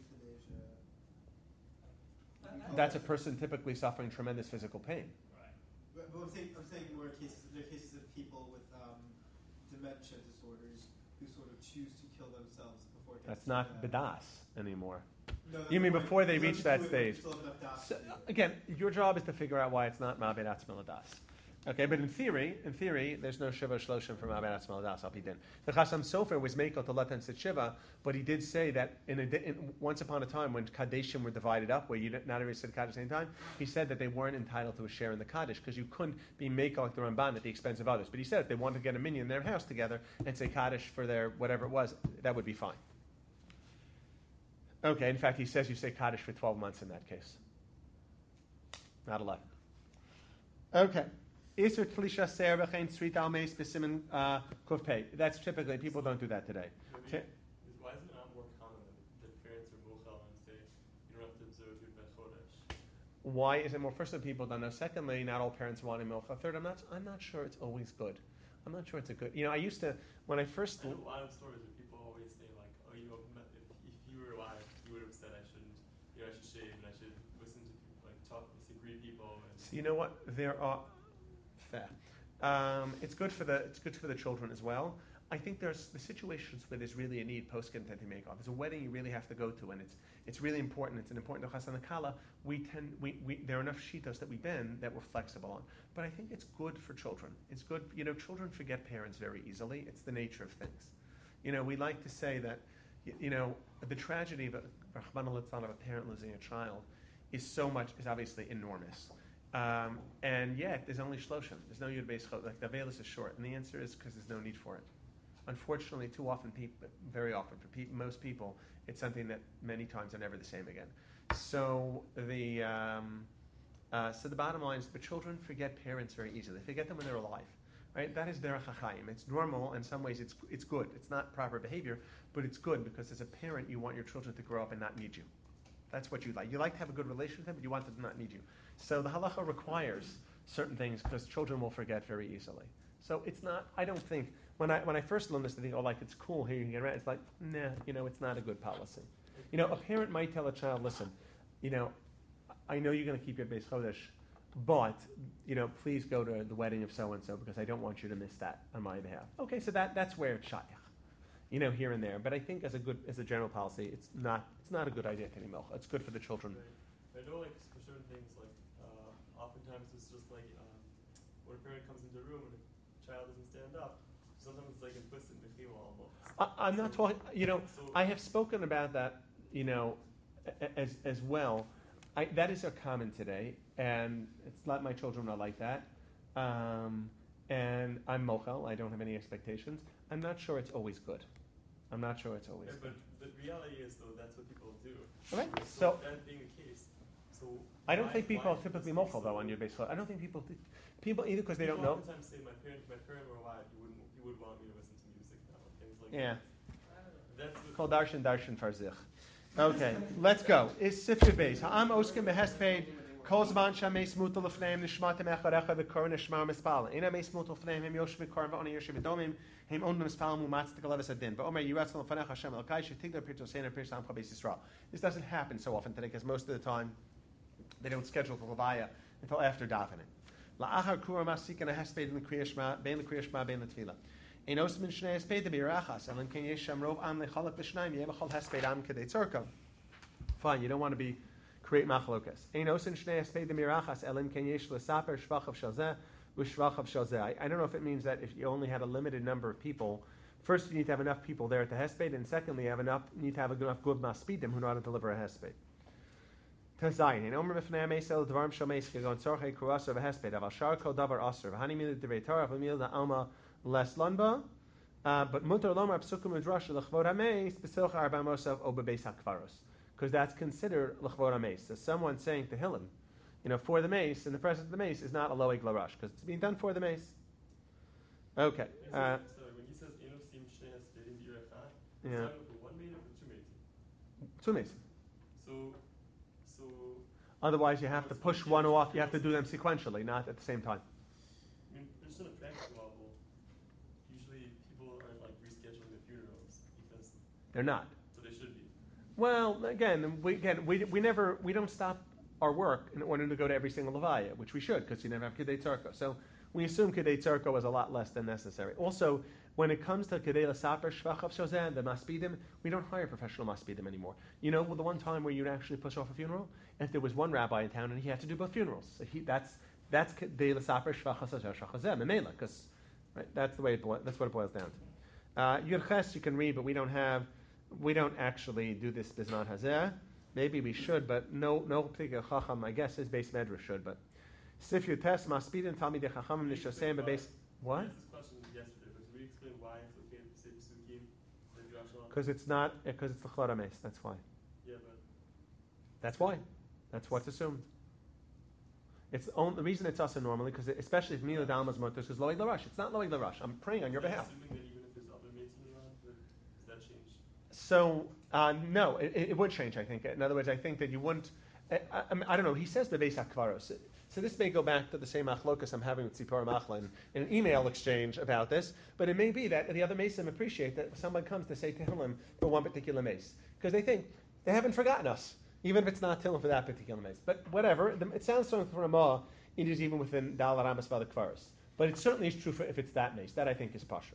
that's a person typically suffering tremendous physical pain. But, but I'm saying, I'm saying more cases. There are cases of people with um, dementia disorders who sort of choose to kill themselves before it gets That's not to bedas anymore. No, You mean point. before they You reach that stage? So, So, again, your job is to figure out why it's not Ma'abed Atzma Ladas. Okay, but in theory, in theory, there's no Shiva Shloshim from Ma'abed Atzma Ladas, Al Pi Din. The Chasam Sofer was Meiko to let them sit Shiva, but he did say that in, a, in once upon a time when Kaddeshim were divided up, where you not everybody said Kaddish at the same time, he said that they weren't entitled to a share in the Kaddish because you couldn't be Meiko like the Ramban at the expense of others. But he said if they wanted to get a minion in their house together and say Kaddish for their whatever it was, that would be fine. Okay, in fact, he says you say Kaddish for twelve months in that case. Not eleven. Okay. Isur Tlisha Ser V'chein Tzrit Almeis B'simin Kufpei. That's typically, people don't do that today. Maybe, is, why is it not more common that, that parents are mochel and say, you don't have to observe your Ben Chodesh? Why is it more? First of all, people don't know. Secondly, not all parents want a mochel. Third, I'm not, I'm not sure it's always good. I'm not sure it's a good, you know, I used to, when I first... I know a lot of stories where people always say like, oh, you know, if, if you were alive, you would have said I shouldn't, you know, I should shave and I should listen to people, like talk, listen to greet people. And so you know what? There are... Fair. Um, it's good for the it's good for the children as well. I think there's the situations where there's really a need post content to make off. There's a wedding you really have to go to, and it's it's really important. It's an important chasana kala. We tend we, we there are enough shitos that we bend that we're flexible on. But I think it's good for children. It's good. You know, children forget parents very easily. It's the nature of things. You know, we like to say that. You, you know, the tragedy of a, of a parent losing a child is so much is obviously enormous. Um, and yet, there's only shloshim. There's no yud beis chot. Like the avelis is short, and the answer is because there's no need for it. Unfortunately, too often, people, very often for pe- most people, it's something that many times are never the same again. So the um, uh, so the bottom line is, the children forget parents very easily. They forget them when they're alive, right? That is derech hachayim. It's normal. In some ways, it's it's good. It's not proper behavior, but it's good because as a parent, you want your children to grow up and not need you. That's what you like. You like to have a good relationship with them, but you want them to not need you. So the halacha requires certain things because children will forget very easily. So it's not, I don't think, when I when I first learned this, I think, oh, like, it's cool, here you can get around. It's like, nah, you know, it's not a good policy. You know, a parent might tell a child, listen, you know, I know you're going to keep your Beis Chodesh, but, you know, please go to the wedding of so-and-so because I don't want you to miss that on my behalf. Okay, so that that's where it's shayach. You know, here and there, but I think as a good, as a general policy, it's not, it's not a good idea to any milcha. It's good for the children. Right. I know, like, for certain things, like, uh, oftentimes it's just like um, when a parent comes into a room and a child doesn't stand up, sometimes it's like implicit mechila almost. I, I'm so, not talking. You know, so, I have spoken about that. You know, as as well. I, that is a common today, and it's not my children are like that. Um, and I'm mochel. I don't have any expectations. I'm not sure it's always good. I'm not sure it's always yeah, good. But the reality is, though, that's what people do. All right. So, So that being the case, So I don't why- think people why are should typically this be mochel though so- on your base. I don't think people people either because they don't People know. oftentimes say my parent, my parent were alive. He wouldn't, he would want me to listen to music now. Things like Yeah. that. That's what Called darshan darshan farzich. Okay, let's go. Is sifter base. Ha'am oskim behesped kol zman shameis mutal lefneim nishmatem echad echad v'kor nishmar mispal. Ina meis mutal lefneim hem yosh v'kor v'oni yosh v'domim hem on mispal mumatz tekaleves adin. V'omer yiratzal l'fanech Hashem el kai shetigdar pirto seiner pirto am chabes Yisrael. This doesn't happen so often today because most of the time they don't schedule the levaya until after davening. La'achar kura masik and a hesped in the kriyashma bein the kriyashma bein the tefillah. Enos min shnei hesped the birachas elim ken yesh sham rov am lechalak b'shnayim yevachol hesped am kedei tzorka. Fine, you don't want to be create machlokas. Enos in shnei hesped the birachas elim ken yesh lesaper shvachav shalzeh v'shvachav shalzeh. I don't know if it means that if you only had a limited number of people, first you need to have enough people there at the hesped, and secondly you have enough you need to have enough good maspidim who know how to deliver a hesped. Tazayin. In Omer b'fnei Meisel Dvarim Shomeis Kegon Tzorchei Kurasar v'Hesped Aval Shar Kol Davar Aser V'Hani Mil Divrei Torah V'Mil Alma Les Lanba. But Mutar Lomar Psukim Midrash L'Chvod Hameis B'Silcha Arba Mosav O B'Beis HaKvaros, because that's considered L'Chvod Hameis. So someone saying Tehillim, you know, for the mace in the presence of the mace is not a loeg larash because it's being done for the mace. Okay. Uh, Sorry, when he says Enosim Shnei Hespedim Birachah, he's yeah. talking about one maid or two maids? Two mace. So, so Otherwise, you have to push one off. You have to do them sequentially, not at the same time. I mean, just on a practical level, usually people aren't like rescheduling the funerals because They're not. so they should be. Well, again, we again we, we never we don't stop our work in order to go to every single levaya, which we should because you never have kedei tzarko. So we assume kedei tzarko is a lot less than necessary. Also, when it comes to kedei lasaper shvachav shozeh, the maspidim, we don't hire professional maspidim anymore. You know, the one time where you'd actually push off a funeral, if there was one rabbi in town and he had to do both funerals, so he, that's that's kedei lasaper shvachav shozeh memela, because right, that's the way it boils, that's what it boils down to. Uh, Yud Ches you can read, but we don't have. We don't actually do this bisman hazeh. Maybe we should, but no, no particular chacham. I guess his base medrash should, but sif yutes maspidin talmidei chachamim nishasem base. What? I asked this question yesterday, but can we explain why it's okay to say psukim like Joshua? Because it's not. Because it's the chlara mace. That's why. Yeah, but That's why. That's what's assumed. It's the, only, the reason it's also normally because especially if mila dalmas motos because loig larash. It's not loig larash. I'm praying on your is that behalf. assuming that even if there's other mates in Iran, that, does that change? So uh, no, it, it would change. I think. In other words, I think that you wouldn't. I, I, I, mean, I don't know. He says the beis hakvaros. So this may go back to the same achlokas I'm having with Tzipor Machla in, in an email exchange about this. But it may be that the other Mesim appreciate that someone comes to say Tehillim for one particular Mace because they think they haven't forgotten us, even if it's not Tehillim for that particular Mace. But whatever, the, it sounds so for Ramah. It is even within Dal Ramas Vada Kvaros. But it certainly is true for if it's that Mace. That I think is Pasha.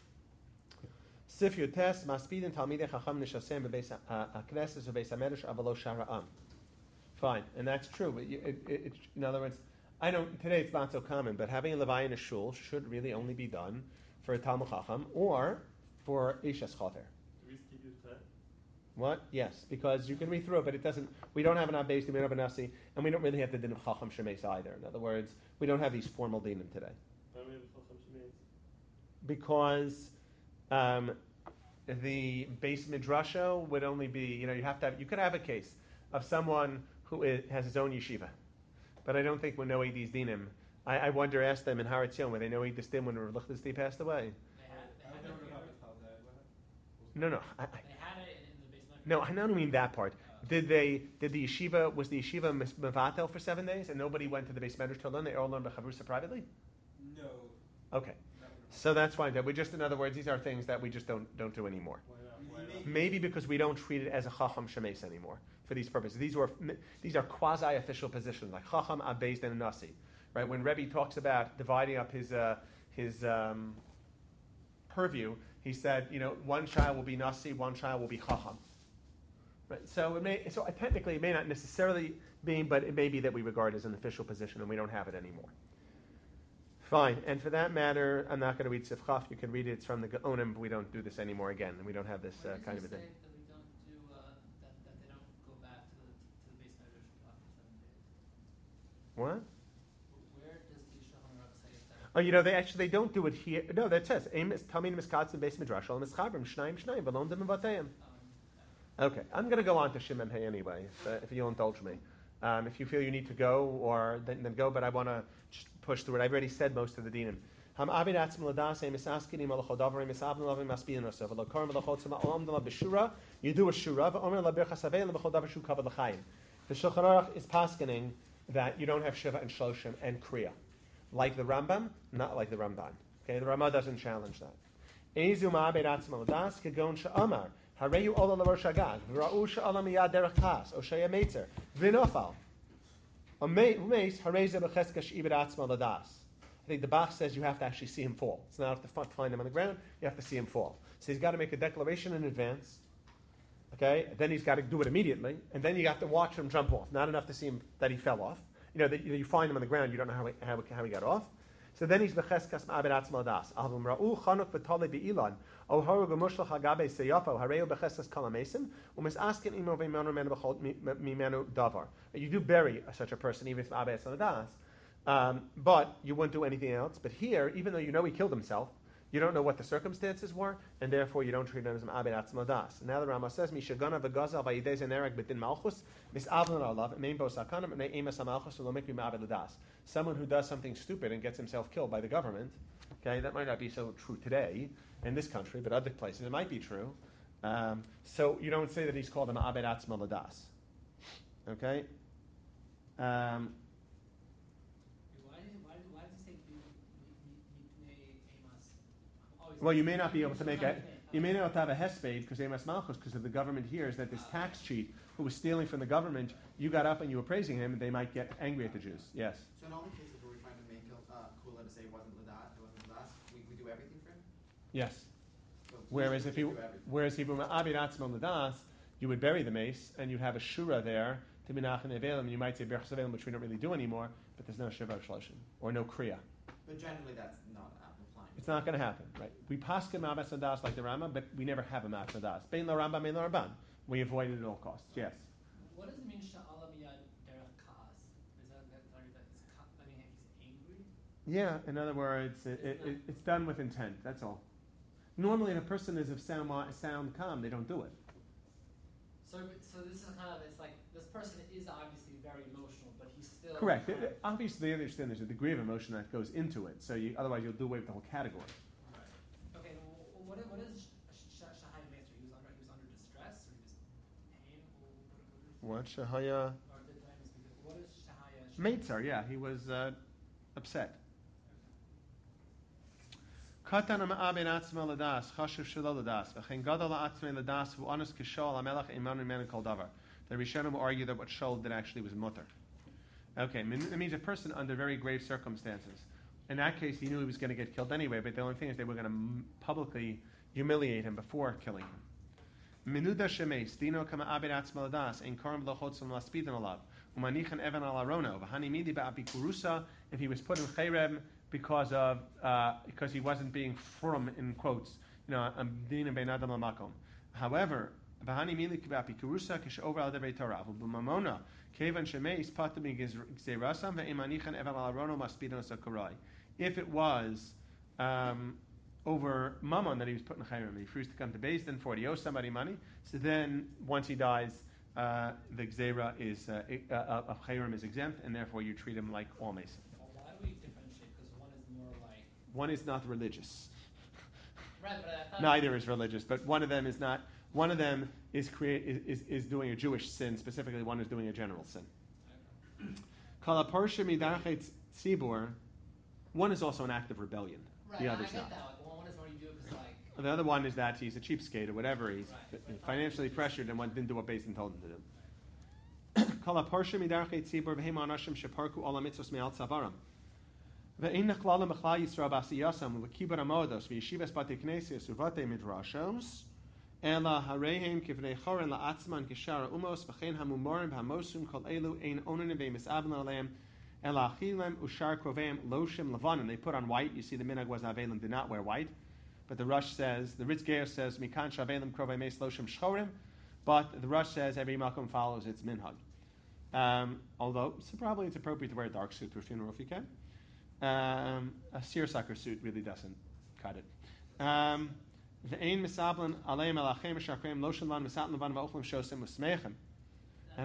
Sif Yotes Maspidin Talmidei Chacham Nishasem Bebeis Hakneses Bebeis Hamedrash Avalo Shara'am. Fine, and that's true. But you, it, it, it, in other words, I don't. Today it's not so common, but having a levaya in a shul should really only be done for a talmud chacham or for ishes chater. Do we keep you that? What? Yes, because you can read through it, but it doesn't. We don't have an abbas, we don't have an nasi, and we don't really have the din of chacham shemes either. In other words, we don't have these formal dinim today Why do we have a chacham shemeis? because um, the base midrasho would only be. You know, you have to have. You could have a case of someone who is, has his own yeshiva. But I don't think we know these dinim. I, I wonder, ask them in Har Etzion, where they know this din when Rav Lichtenstein passed away. They had, they had it here. No, no. I, I, They had it in, in the basement. no, I don't mean that part. Did they? Did the yeshiva was the yeshiva mevatel for seven days, and nobody went to the base medrash to learn? They all learned b'chavrusa privately. No. Okay, so that's fine. That we just, in other words, these are things that we just don't don't do anymore. Why not? Why not? Maybe because we don't treat it as a chacham shemes anymore for these purposes. These were these are quasi official positions like chacham, abeis, and nasi. Right? When Rebbe talks about dividing up his uh, his um, purview, he said, you know, one child will be nasi, one child will be chacham. Right? So it may so technically it may not necessarily be, but it may be that we regard it as an official position and we don't have it anymore. Fine, and for that matter, I'm not going to read Sifchaf. You can read it. It's from the Gaonim, but we don't do this anymore again, and we don't have this uh, kind of a thing. That we don't do uh, that, that they don't go back to the to the base medrash after seven days. What? Where does the Shulchan Aruch say that? Oh, you know, they actually they don't do it here. No, that says Talmid Miskatz and Beis Midrash Al Mischabrim Shnaim Shnaim V'Lom Dim V'Vatayim. Okay, I'm going to go on to Shimon Hay anyway, if, uh, if you'll indulge me. Um, if you feel you need to go, or then, then go. But I want to push through it. I've already said most of the dinim. Ham abid atzim ladas em misaskinim alochodavari misabim lavim maspiyin osov alokarim alochotzim alam dala b'shura. You do a shura. V'omer labirchas avelim b'chodavar shu kavod l'chaim. The Shulchan Aruch is paskening that you don't have shiva and shloshim and kriya, like the Rambam, not like the Ramban. Okay, the Rama doesn't challenge that. Ezu ma'abed atzim ladas kegon she'amar. Hareyu ola l'rosh hagag. V'ra'u she'ala miyad derech tas. O she'ya meitzer. V'nofal. Umeis hareza b'cheska she'ibed atzma ladas. I think the Bach says you have to actually see him fall. It's not enough to find him on the ground. You have to see him fall. So he's got to make a declaration in advance. Okay? Then he's got to do it immediately. And then you have to watch him jump off. Not enough to see him that he fell off. You know, that you find him on the ground. You don't know how he, how, how he got off. So then he's b'cheskas ma'abed atzma ladas. Avum ra'u chanuk b'tale b'i'ilan. O haru g'mushlach hagabe seyafo. Hareu b'cheskas kalamesim. U'mis askin imo v'imanu mimenu davar. You do bury such a person, even if ma'abed atzma ladas. Um, but you wouldn't do anything else. But here, even though you know he killed himself, you don't know what the circumstances were, and therefore you don't treat him as ma'abed atzma ladas. Now the Rama says, "Mishagana v'gazal v'yidei zenerek b'din malchus mis'avlan alav mein bo sakanam nei emas malchus lo mikri ma'abed ladas." Someone who does something stupid and gets himself killed by the government, okay, that might not be so true today in this country, but other places it might be true. Um, so you don't say that he's called a ma'abed atzma ladas. Okay. Um, Well, you may not be able to make a, you may not have a hesped because Emas Malchus, because if the government hears that this tax cheat who was stealing from the government, you got up and you were praising him, they might get angry at the Jews. Yes. So in all the cases where we're trying to make uh, Kula to say it wasn't Ladat, it wasn't Ladas, we, we do everything for him? Yes. So whereas if you, whereas if you were Abid Atzma Ladas, you would bury the mace and you'd have a shura there to Minach and Evelim, and you might say Berchas Evelim, which we don't really do anymore, but there's no Shiva Shloshim or no Kriya. But generally that's not applying. It's not going to happen, right? We paskin ma'abed ladas like the Rama, but we never have a ma'abed ladas. Bein la Rambam, bein la Ramban. We avoid it at all costs. Yes. What does it mean sha'ala miyad derech ka'as? Is that that that is ka, I mean he's angry? Yeah. In other words, it, it, it, it's done with intent. That's all. Normally, if a person is of sound sound calm, they don't do it. So, so this is kind of it's like this person is obviously very emotional, but he's still correct. Kind of, Obviously, I understand there's a degree of emotion that goes into it. So you, otherwise, you'll do away with the whole category. Right. Okay. Well, what what is Shahaya Meitzer? He was under he was under distress, or he was pain. What Shahaya? Or did I misspeak? What is Shahaya? Meitzer, yeah, he was uh, upset. Katan ma'abed atzma ladas, chashuv shelo ladas, v'chein gadol atzma ladas hu anus kishol hamelach imanu menu kol davar. The Rishonim will argue that what Shol did actually was mutter. Okay, it means a person under very grave circumstances. In that case, he knew he was going to get killed anyway, but the only thing is they were going to publicly humiliate him before killing him. Menuda shemeis, dino kama abed atzma ladas, ein karam v'lochotzim laspidin alav, umanichan evan al arono, v'hani midi ba'apikurusa, if he was put in cherem because of, uh, because he wasn't being from, in quotes, you know, din ben adam lamakom. However, v'hani midi ba'apikurusa kish over al devei Torah, v'b'mamona, kevan shemeis patami gzerasam ve'emanichan evan al arono maspidin sakurai. If it was, um, over mammon that he was put in chayrim, he refused to come to Beis Din for it, he owes somebody money, so then once he dies, uh, the gzera is, uh, uh, of chayrim is exempt, and therefore you treat him like all mason. Well, why do we differentiate? Because one is more like... One is not religious. Right, but I thought... Neither is religious, but one of them is not, one of them is, create, is, is, is doing a Jewish sin, specifically one is doing a general sin. Kala parsha midarchet tzibur, one is also an act of rebellion. Right, the I other's get not. that. Like, one is what you do because, like... The other one is that he's a cheapskate or whatever. He's right. financially pressured and didn't do what Beis Din told him to do. Kala parsha midarchet tzibur v'hem anashim sheparku olam mitzvos me'al tzavaram. Ve'in nechlala mechlal yisrael b'asiyasam v'kibar amodos v'yeshivas bate knesias uvate midrashos ela harehem kivnei chorin la'atzman kishara umos v'chein hamumorim v'hamosum kol elu ein onin v'emis abn aleim ela achilem ushar kroveim loshim levanim. They put on white. You see, the minhag was Avelim did not wear white, but the Rush says, the Ritz Geir says mikan shavelim krovei meis loshim shchorim, but the Rush says every makom follows its minhag. Um, although so probably it's appropriate to wear a dark suit for a funeral if you can. Um, a seersucker suit really doesn't cut it. Um, Ve'ein misablan aleim elachem shakreim loshim lan misat levan va'ochlim shosim usmeichem. And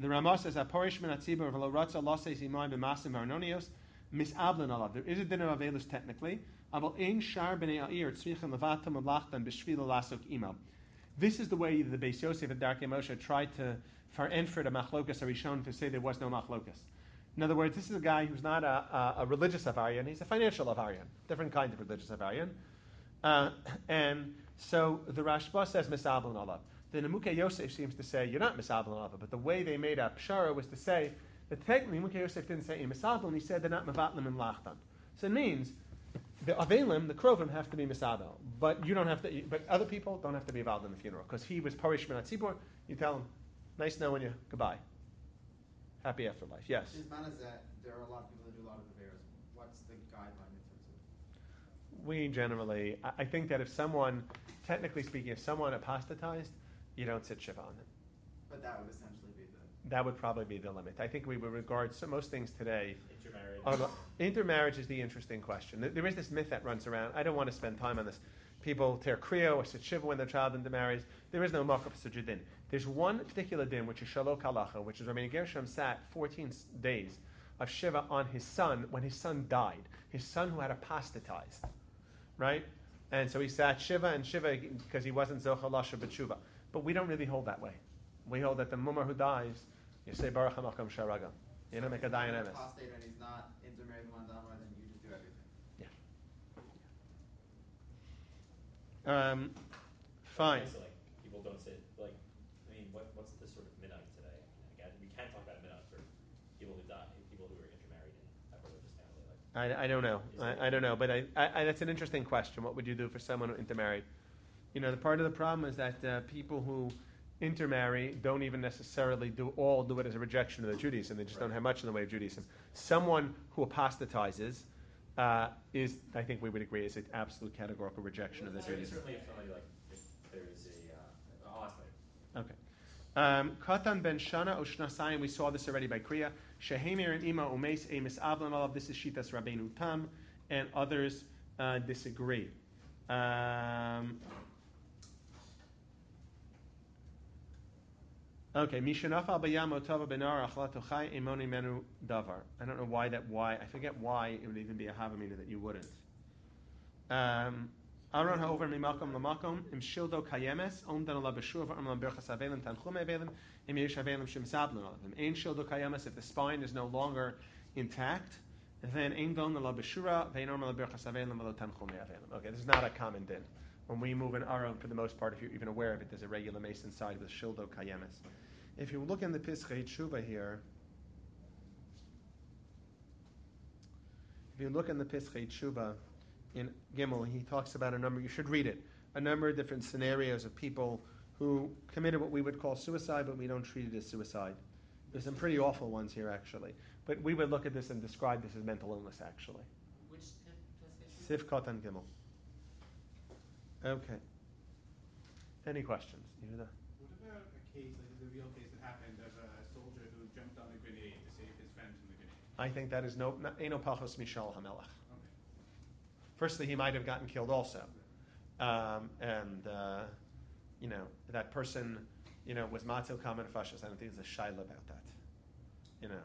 The Ramah says, "Aporish min atzibur v'lo ratza laseis imay b'masim v'arnonios misablan alav." There is a dinner of avelus technically. Aval ein shar b'nei ha'ir tzrichen levatam melachtan b'shvil lasok imam. This is the way the Beis Yosef and Darkei Moshe tried to enfer the machlokas harishon to say there was no machlokas. In other words, this is a guy who's not a, a, a religious avarian; he's a financial avarian, different kind of religious avarian. Uh, and so the Rashba says misablan alav. The Nemukei Yosef seems to say you're not misablan alav, but the way they made up pshara was to say that technically Nemukei Yosef didn't say misablan; he said they're not mevatlim and lachtan. So it means the avelim, the krovim, have to be misabel, but you don't have to. But other people don't have to be involved in the funeral because he was parish min hatzibur. You tell him, nice knowing you, goodbye, happy afterlife. Yes. His man is that there are a lot of people that do a lot of affairs. What's the guideline in terms of? We generally, I, I think that if someone, technically speaking, if someone apostatized, you don't sit shiva on them. But that would essentially be the. That would probably be the limit. I think we would regard so most things today. Intermarriage. Are, intermarriage is the interesting question. There is this myth that runs around. I don't want to spend time on this. People tear kriya or sit shiva when their child intermarries. There is no makar din. There's one particular din which is shalok halacha, which is Rabbeinu Gershom sat fourteen days of shiva on his son when his son died. His son who had apostatized, right? And so he sat shiva and shiva because he wasn't zocha lasha b'tshuva. But we don't really hold that way. We hold that the mumar who dies, you say baruch hamakam sharaga. You don't make a dayan emes. Apostate and he's not intermarried with Mandamar, then you just do everything. Yeah. Um, fine. So like people don't say like, I mean, what what's the sort of minhag today? Again, we can't talk about minhag for people who die, people who are intermarried and have religious family. Like, I, I don't know. I, I don't know, but I, I, I, that's an interesting question. What would you do for someone who intermarried? You know, the part of the problem is that uh, people who intermarry don't even necessarily do all do it as a rejection of the Judaism. They just right. don't have much in the way of Judaism. Someone who apostatizes uh, is, I think we would agree, is an absolute categorical rejection well, of the Judaism. Certainly, if somebody like if there's a, uh, I'll ask later. Okay. Um, Katan ben Shana Oshnasayim, we saw this already by Kriya. Shehemir and Ima Umeis Emis Avlan Olav. This is Shitas Rabbeinu Tam, and others uh, disagree. Um, Okay, Mishanafal Bayam Otava Benar Achlatochai Emoni Menu Davar. I don't know why that why. I forget why it would even be a Havamina that you wouldn't. Um Aaron Haover Mimakom Lamakom Im Shildo Kayemes Om Dan Allah Beshuv Am Lam Berchas Avelim Tanchum Avelim Im Yesh Avelim Shim Sablan Im Ein Shildo Kayemes, if the spine is no longer intact, then Ein Don Allah Beshura Vein Om Lam Berchas Avelim Velo Tanchum Avelim. Okay, this is not a common din. When we move an Aaron, for the most part, if you're even aware of it, there's a regular mason side with Shildo Kayemes. If you look in the Pischei Tshuva here, if you look in the Pischei Tshuva in Gimel, he talks about a number, you should read it, a number of different scenarios of people who committed what we would call suicide, but we don't treat it as suicide. There's some pretty awful ones here, actually. But we would look at this and describe this as mental illness, actually. Which Pischei Tshuva? Sifkat and Gimel. Okay. Any questions? Yehuda? What about a case, like the real case that happened of a soldier who jumped on a grenade to save his friend from the grenade? I think that is no, Eino Pachos Mishal HaMelech. Okay. Firstly, he might have gotten killed also. Um, and, uh, you know, that person, you know, was Matzil Kamen Fashas. I don't think there's a shaila about that. You know.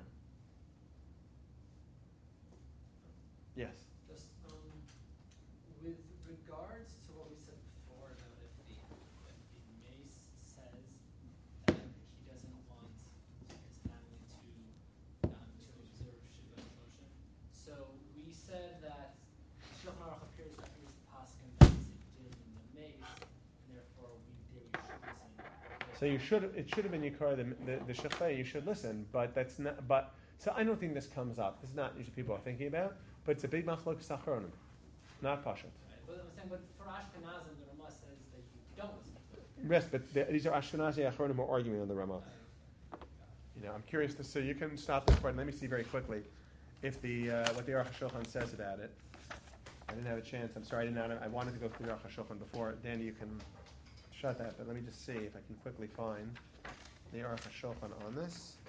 Yes? Just um, with regards to what we said before about if the, if the mace says that he doesn't want his family to um, to observe Shiva and Moshe. So we said that Shulchan Aruch appears that he was the paskin that is a din in the mace, and therefore we there you should listen. So you should it should have been Yikar the the, the Shechvei, you should listen, but that's not but so I don't think this comes up. This is not usually people are thinking about, but it's a big machlok sachronim, not pashut. Right, but I'm saying, but for Ashkenazim, the Ramah says that you don't listen to it. Yes, but the, these are Ashkenazi achronim who are arguing on the Ramah. You know, I'm curious to see. You can stop this part. Let me see very quickly if the uh, what the Aruch HaShulchan says about it. I didn't have a chance. I'm sorry. I didn't. Have, I wanted to go through the Aruch HaShulchan before. Danny, you can shut that. But let me just see if I can quickly find the Aruch HaShulchan on this.